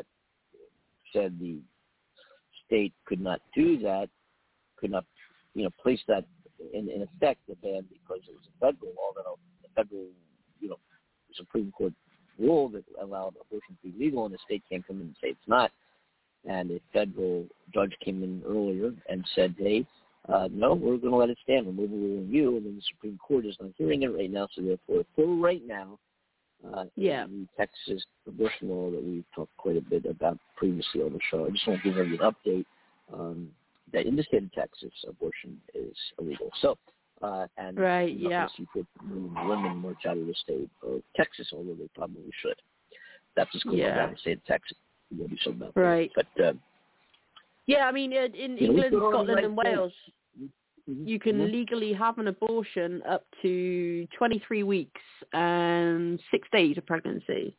said the state could not do that, could not, you know, place that in, in effect, the ban, because it was a federal law, that the federal, you know, Supreme Court rule that allowed abortion to be legal, and the state can't come in and say it's not. And a federal judge came in earlier and said, hey, uh, no, we're going to let it stand. We're moving ruling you, and then the Supreme Court is not hearing it right now, so therefore, for right now, Uh, yeah. the Texas abortion law that we've talked quite a bit about previously on the show. I just want to give everyone an update um, that in the state of Texas, abortion is illegal. So, uh, and right, you're yeah. not going to see fourteen million women march out of the state of Texas, although they probably should. That's just going yeah. down the state of Texas. You'll do something about right. that. But uh, yeah, I mean, in you England, know, Scotland, and right Wales, mm-hmm. you can mm-hmm. legally have an abortion up to twenty-three weeks and six days of pregnancy.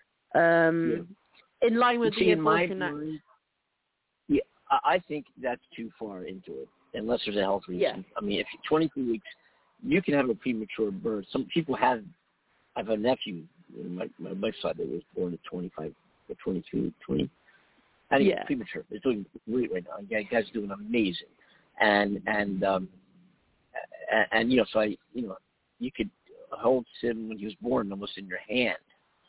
Um, yeah. In line with See, the in Abortion my Act. mind, yeah, I think that's too far into it, unless there's a health reason. Yeah. I mean, if you're twenty-three weeks, you can have a premature birth. Some people have. I have a nephew, my my wife's side, that was born at twenty-five, or twenty-three, twenty. Anyway, Yeah. premature. It's doing great right now. The guy's doing amazing, and and um, and, and you know, so I, you know, you could hold him when he was born almost in your hand,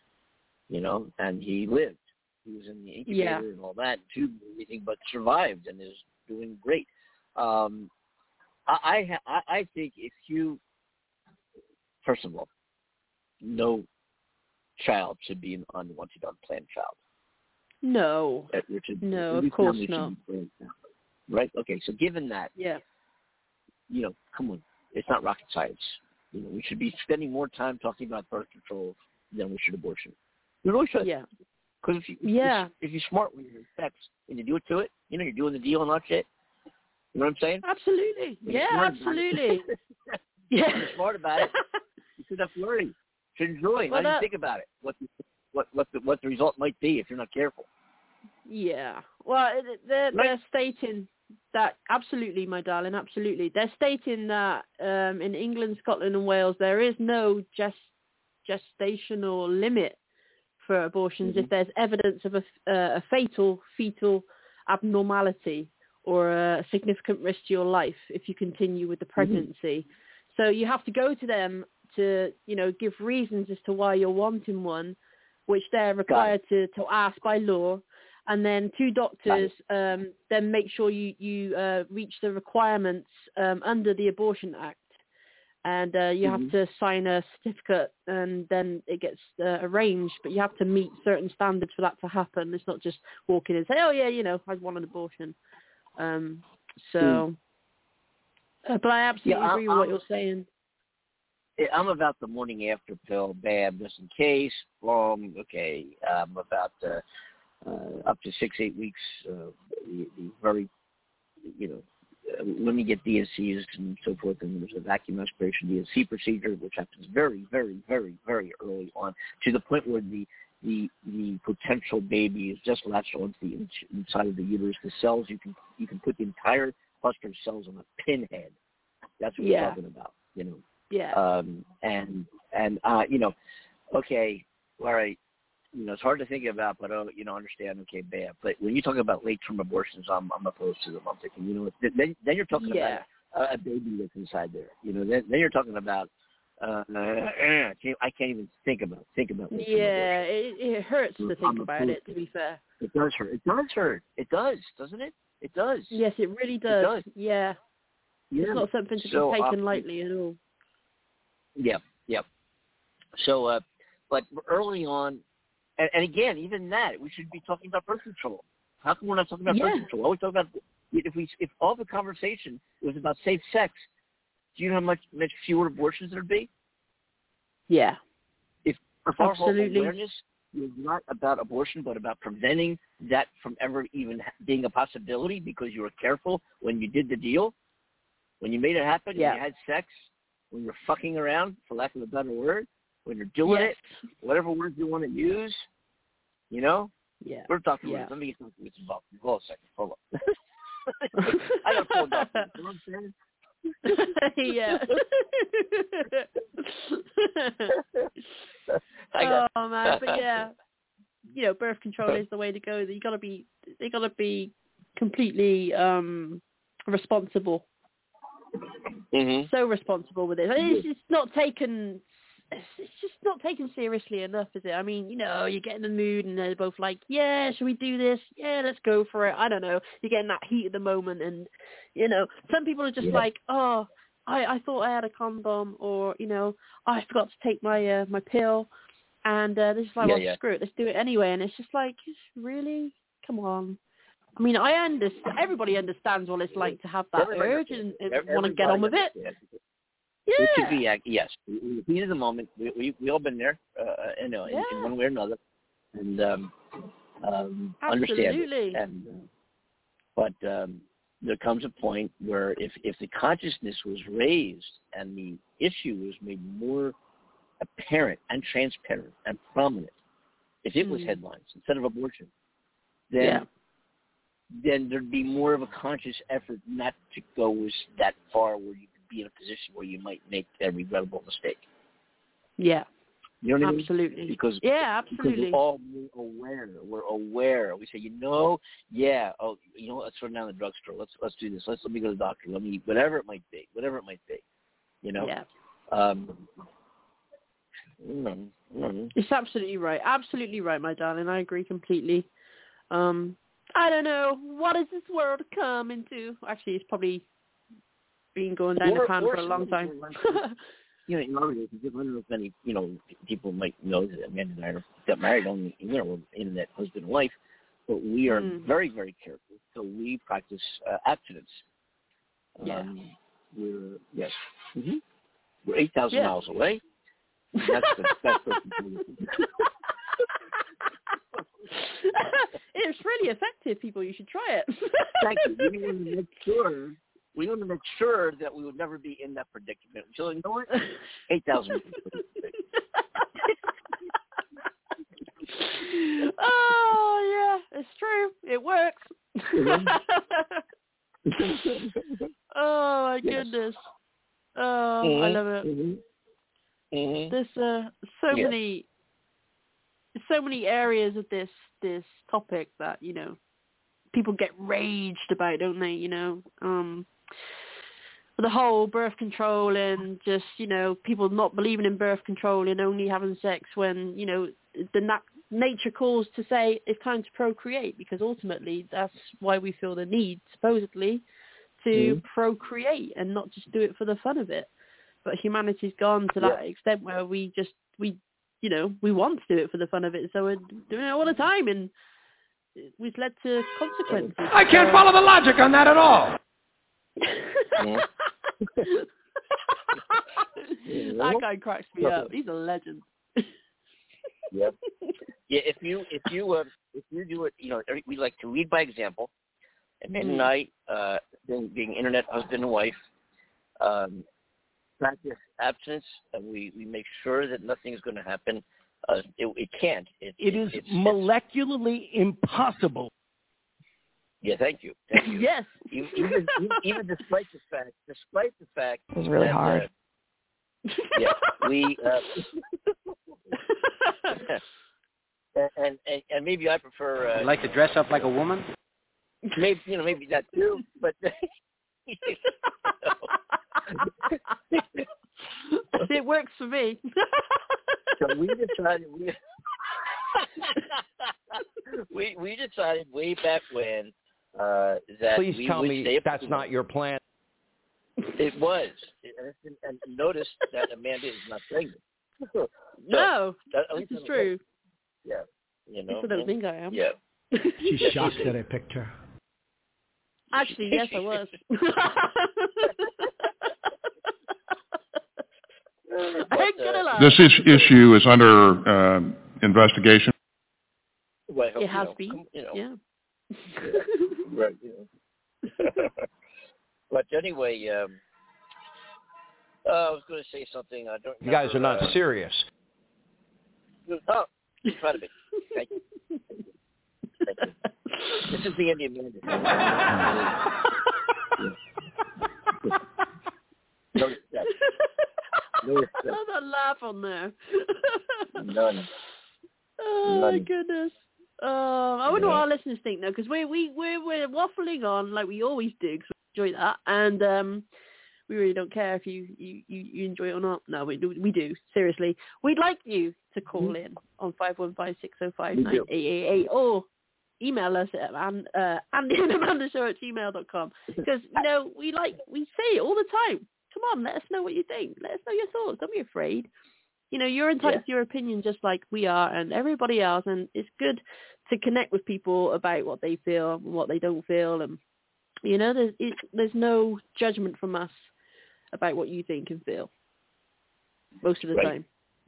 you know, and he lived. He was in the incubator Yeah. and all that, too, everything, but survived and is doing great. Um, I I, ha- I I think if you, first of all, no child should be an unwanted, unplanned child. No. That should, No, every of course family should not. be planned now, right? Okay, so given that, Yeah. you know, come on, it's not rocket science. You know, we should be spending more time talking about birth control than we should abortion. We really should. Yeah. Because if, you, Yeah. if, if you're smart with your sex and you do it to it, you know, you're doing the deal and all that shit. You know what I'm saying? Absolutely. When you're Yeah, smart about absolutely. it- yeah. When you're smart about it, you should have flirting. You should enjoy. Well, Not even that- think about it. What the, what what the what the result might be if you're not careful. Yeah. Well, it- they're, Right. they're stating that, absolutely, my darling, absolutely. They're stating that um, in England, Scotland and Wales, there is no gest- gestational limit for abortions Mm-hmm. if there's evidence of a, uh, a fatal fetal abnormality or a significant risk to your life if you continue with the pregnancy. Mm-hmm. So you have to go to them to, you know, give reasons as to why you're wanting one, which they're required to, to ask by law. And then two doctors um, then make sure you, you uh, reach the requirements um, under the Abortion Act. And uh, you Mm-hmm. have to sign a certificate and then it gets uh, arranged. But you have to meet certain standards for that to happen. It's not just walk in and say, oh, yeah, you know, I want an abortion. Um, so, mm. uh, but I absolutely yeah, agree I'm, with what you're saying. I'm about the morning after pill, bam, just in case, boom, okay. I'm about uh, uh, up to six, eight weeks, uh, the, the very, you know, uh, when you get D S Cs and so forth, and there's a vacuum aspiration D S C procedure, which happens very, very, very, very early on, to the point where the the the potential baby is just latched onto the in, inside of the uterus. The cells, you can you can put the entire cluster of cells on a pinhead. That's what Yeah. we're talking about, you know. Yeah. Um, and, and uh, you know, okay, all right, you know, it's hard to think about, but, oh, you know, understand, okay, bad. But when you talk about late-term abortions, I'm, I'm opposed to them. I'm thinking, you know, then, then you're talking yeah. about a, a baby that's inside there. You know, then, then you're talking about, uh, I can't, I can't even think about, think about late-term Yeah, abortion. it, it hurts to think I'm about it, opposed to be fair. It does hurt. It does hurt. It does, doesn't it? It does. Yes, it really does. It does. Yeah. Yeah. It's not something to So, be taken uh, lightly at all. Yep, yep. So, uh, but early on, and, and again, even that, we should be talking about birth control. How come we're not talking about Yeah. birth control? Why are we talking about, if we, if all the conversation was about safe sex, do you know how much, much fewer abortions there'd be? Yeah. If, if our whole Absolutely. awareness is not about abortion, but about preventing that from ever even being a possibility because you were careful when you did the deal, when you made it happen, yeah. when you had sex, when you're fucking around, for lack of a better word, when you're doing yes. it, whatever words you want to use, you know? Yeah. We're talking yeah. about it. Let me get something involved. Hold a second. Hold on. I got to pull it up. You know what I'm saying? yeah. oh man, but yeah, you know, birth control is the way to go. You gotta be, they gotta be completely um responsible. Mm-hmm. So responsible with it. It's just not taken. It's just not taken seriously enough, is it? I mean, you know, you get in the mood and they're both like, yeah, should we do this? Yeah, let's go for it. I don't know. You get in that heat of the moment and, you know, some people are just yeah. like, oh, I, I thought I had a condom or, you know, oh, I forgot to take my uh, my pill. And uh, they're just like, yeah, well, yeah. screw it. Let's do it anyway. And it's just like, really? Come on. I mean, I understand. Everybody understands what it's like to have that everybody urge and, and everybody want to get on with it. Yeah. It could be, yes. In the heat of the moment, we we we all been there, uh, you know, in, yeah. in one way or another, and um, um, Absolutely. understand it. And, uh, but um, there comes a point where if if the consciousness was raised and the issue was made more apparent and transparent and prominent, if it was mm. headlines instead of abortion, then yeah. then there'd be more of a conscious effort not to go that far where you be in a position where you might make a regrettable mistake. Yeah. You know what absolutely. I mean? Because, yeah, absolutely. Because we're all aware. We're aware. We say, you know, yeah, oh, you know, let's run down to the drugstore. Let's let's do this. Let's let me go to the doctor. Let me whatever it might be. Whatever it might be. You know? Yeah. Um mm, mm. It's absolutely right. Absolutely right, my darling. I agree completely. Um I don't know. What is this world coming to? Actually, it's probably been going down or, the pan or for a long time. you know, you know, I don't know if many, you know, people might know that Amanda and I got married only, you know, we're internet husband and wife, but we are mm. very, very careful. So we practice uh, abstinence. Yeah. Um, we're, yes. Mm-hmm. We're eight thousand yeah. miles away. That's the, that's the It's really effective, people. You should try it. Thank you. We want to make sure. We want to make sure that we would never be in that predicament. So you know what? Eight thousand. Oh yeah, it's true. It works. Oh my yes. goodness. Oh, mm-hmm. I love it. Mm-hmm. Mm-hmm. There's uh, so yeah. many, so many areas of this this topic that you know people get raged about, don't they? You know, um, the whole birth control and just you know people not believing in birth control and only having sex when you know the nat- nature calls to say it's time to procreate, because ultimately that's why we feel the need supposedly to mm-hmm. procreate and not just do it for the fun of it. But humanity's gone to that yeah. extent where we just we you know we want to do it for the fun of it, so we're doing it all the time, and we've led to consequences. I can't so, follow the logic on that at all. That guy cracks me up. He's a legend. Yep. Yeah. If you if you uh, if you do it, you know, we like to lead by example. And then mm. I, uh, being, being internet husband and wife, um, practice abstinence, and we, we make sure that nothing is going to happen. Uh, it, it can't. It, it is it's, molecularly it's, impossible. Yeah, thank you. Thank you. Yes. Even, even, even despite the fact, despite the fact, it was really that, hard. Uh, yeah, we. Uh, and, and and maybe I prefer. Uh, you like to dress up like a woman? Maybe you know, maybe that too, but. It works for me. So we decided we, we we decided way back when uh, that Please we tell would me stay that's not your plan. It was, and, and notice that Amanda is not pregnant. So, no, that, this is true. Yeah, you know. I don't think I am. Yeah. She's shocked that I picked her. Actually, yes, I was. I ain't gonna lie. This is, issue is under uh, investigation. Anyway, hope, it has you know, been. Come, you know, yeah. yeah. Right. You know. But anyway, um, uh, I was going to say something. I don't. You guys are not uh, serious. Oh, in front of it. Thank you. Thank you. This is the Indian Mandate. No respect. No respect. Another laugh on there. None. Oh None. my goodness. Oh, I wonder Yeah. what our listeners think now, because we we we're, we're waffling on like we always do, because we enjoy that, and um, we really don't care if you, you, you, you enjoy it or not. No, we do. We do. Seriously, we'd like you to call in on five one five six zero five nine eight eight eight or email us at and uh, Andy and Amanda Show at gmail dot com, because you know we like we say it all the time. Come on, let us know what you think. Let us know your thoughts. Don't be afraid. You know, you're entitled yeah. to your opinion just like we are and everybody else, and it's good to connect with people about what they feel and what they don't feel, and you know, there's it, there's no judgment from us about what you think and feel most of the right. time.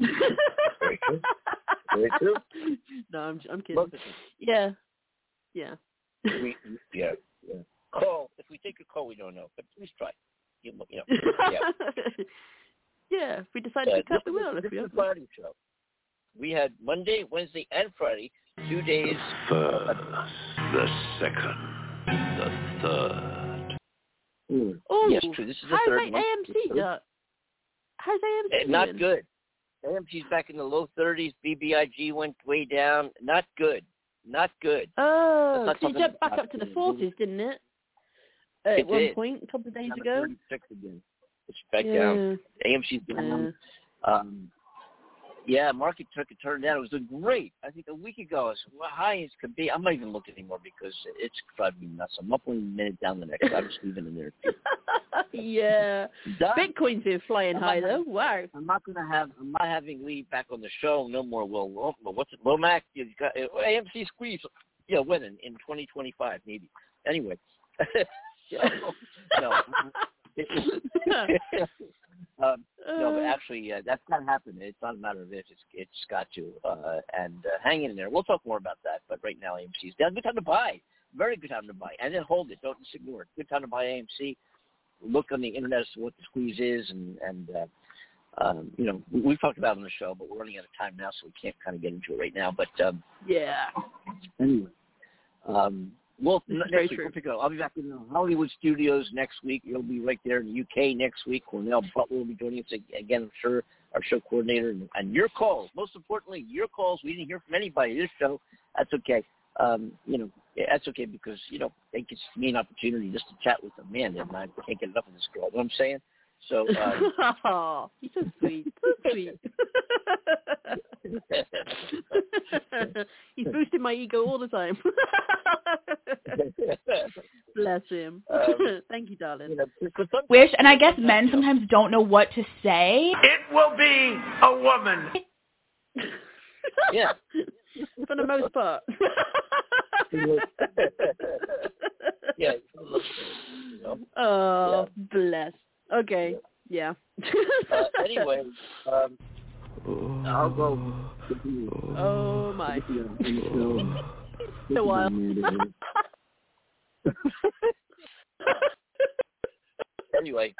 Very true. Very true. No, I'm I'm kidding. Most of Yeah, yeah. we, yeah, yeah. Call if we take a call, we don't know, but please try. You know, you know yeah. Yeah, if we decide uh, to pick up, we this, will. This If we is have the Friday show. We had Monday, Wednesday, and Friday, two days. The first, the second, the third. Mm. Oh, yes, true. This is the how's third like one. A M C? Uh, how's A M C? Uh, not doing? good. A M C's back in the low thirties. B B I G went way down. Not good. Not good. Oh, not so it jumped back about up to the it. forties, didn't it? Uh, It at one did. point, a couple of days Down ago. to thirty-six again. It's back Yeah. down. A M C's down. Yeah. Um, yeah, market took a turn down. It was doing great. I think a week ago, it's well, high as could be. I'm not even looking anymore because it's driving me nuts. I'm up one minute down the next. I'm just leaving in there. Yeah. Done. Bitcoin's been flying I'm high not, though. Wow. I'm not gonna have. I'm not having Lee back on the show. No more Will. Will what's it? Lomax. You got A M C squeeze. Yeah, when in, in twenty twenty-five maybe. Anyway. so, no. um, no, but actually, uh, that's got to happen. It's not a matter of if; it's it's got to. Uh, and uh, hang in there. We'll talk more about that. But right now, A M C's down. Good time to buy. Very good time to buy. And then hold it. Don't just ignore it. Good time to buy A M C. Look on the internet as to what the squeeze is, and and uh, um, you know we, we've talked about it on the show, but we're running out of time now, so we can't kind of get into it right now. But um, yeah. Anyway. Um, Well, This is next very week, true. we'll pick it up. I'll be back in the Hollywood studios next week. You'll be right there in the U K next week. Cornell Butler will be joining us again, I'm sure, our show coordinator. And, and your calls, most importantly, your calls. We didn't hear from anybody this show. That's okay. Um, you know, that's okay because, you know, it gives me an opportunity just to chat with Amanda, and I can't get enough of this girl. You know what I'm saying? So, um, oh, he's so sweet. So sweet. He's boosting my ego all the time. Bless him. Um, Thank you, darling. you know, Wish, and I guess men sometimes don't know what to say. It will be a woman. yeah. For the most part. yeah. You know? Oh, yeah. bless. Okay. Yeah. uh, anyway, um, I'll go. Oh my. It's a while. Anyway,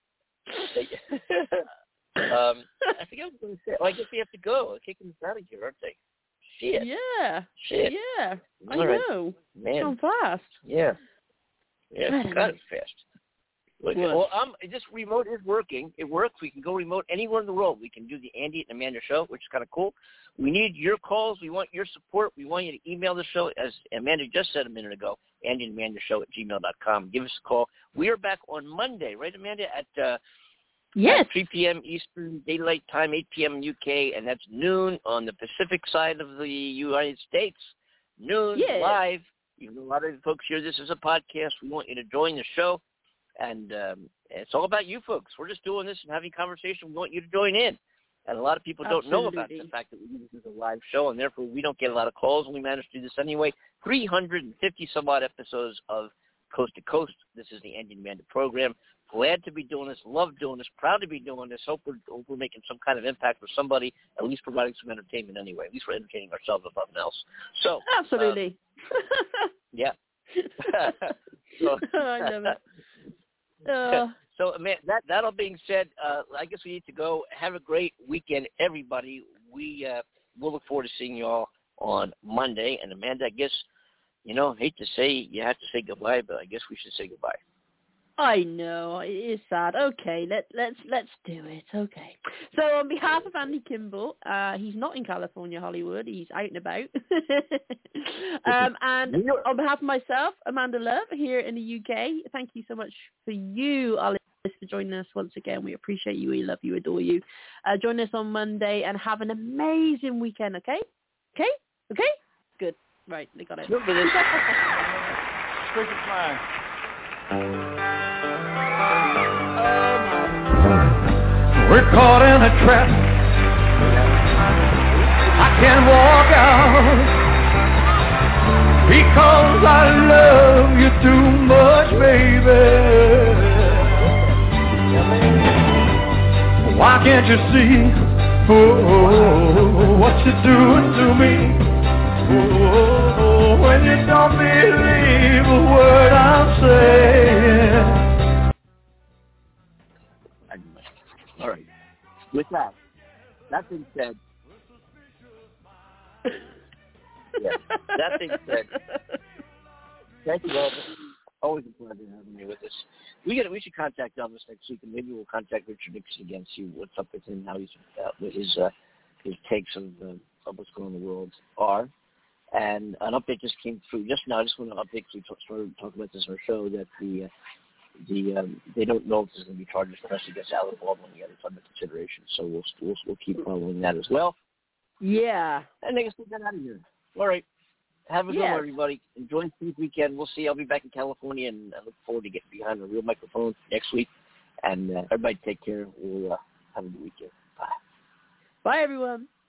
um, I forget what I was going to say. Oh, I guess we have to go. They're kicking us out of here, aren't they? Shit. Yeah. Shit. Yeah. I All right. know. Man. Gone fast. Yeah. Yeah, I it's don't kind know. of fast. Look, What? well, um, this remote is working. It works. We can go remote anywhere in the world. We can do the Andy and Amanda show, which is kind of cool. We need your calls. We want your support. We want you to email the show, as Amanda just said a minute ago, Andy and Amanda show at gmail dot com. Give us a call. We are back on Monday, right, Amanda, at uh, Yes. at three p.m. Eastern Daylight Time, eight p.m. U K, and that's noon on the Pacific side of the United States. Noon, Yeah. live. Even though a lot of folks hear this as a podcast, we want you to join the show. And um, it's all about you folks. We're just doing this and having conversation. We want you to join in. And a lot of people don't know about Absolutely. the fact that we do this as a live show, and therefore we don't get a lot of calls, and we manage to do this anyway. three hundred fifty some odd episodes of Coast to Coast. This is the Andy and Amanda program. Glad to be doing this. Love doing this. Proud to be doing this. Hope we're, hope we're making some kind of impact for somebody, at least providing some entertainment anyway. At least we're entertaining ourselves, if nothing else. So Absolutely. Um, yeah. so, I love it. Uh, so, man, that, that all being said, uh, I guess we need to go. Have a great weekend, everybody. We uh, will look forward to seeing you all on Monday. And, Amanda, I guess, you know, hate to say you have to say goodbye, but I guess we should say goodbye. I know, it is sad. Okay, let, let's let's do it. Okay. So on behalf of Andy Kimball, uh, he's not in California, Hollywood. He's out and about. um, and on behalf of myself, Amanda Love, here in the U K, thank you so much for you, Alice, for joining us once again. We appreciate you. We love you, adore you. Uh, join us on Monday and have an amazing weekend, okay? Okay? Okay? Good. Right, they got it. Perfect plan. We're caught in a trap. I can't walk out because I love you too much, baby. Why can't you see oh, what you're doing to me? Oh, when you don't believe a word I'm saying. All right. With that, that being said, yeah, that being said, thank you all. Always a pleasure having you with us. We get we should contact Elvis next week, and maybe we'll contact Richard Nixon again, see what's up with him, how he's uh, what his uh, his takes of, uh, of what's going on in the world are. And an update just came through just now. I just want to update because we started talking about this on our show that the. Uh, The um, they don't know if there's going to be charges pressed against Alec Baldwin yet. It's under consideration, so we'll we'll, we'll keep following that as well. Yeah. And I guess we'll get out of here. All right. Have a good yes. one, everybody. Enjoy the weekend. We'll see. I'll be back in California, and I look forward to getting behind a real microphone next week. And uh, everybody take care. We'll uh, have a good weekend. Bye. Bye, everyone.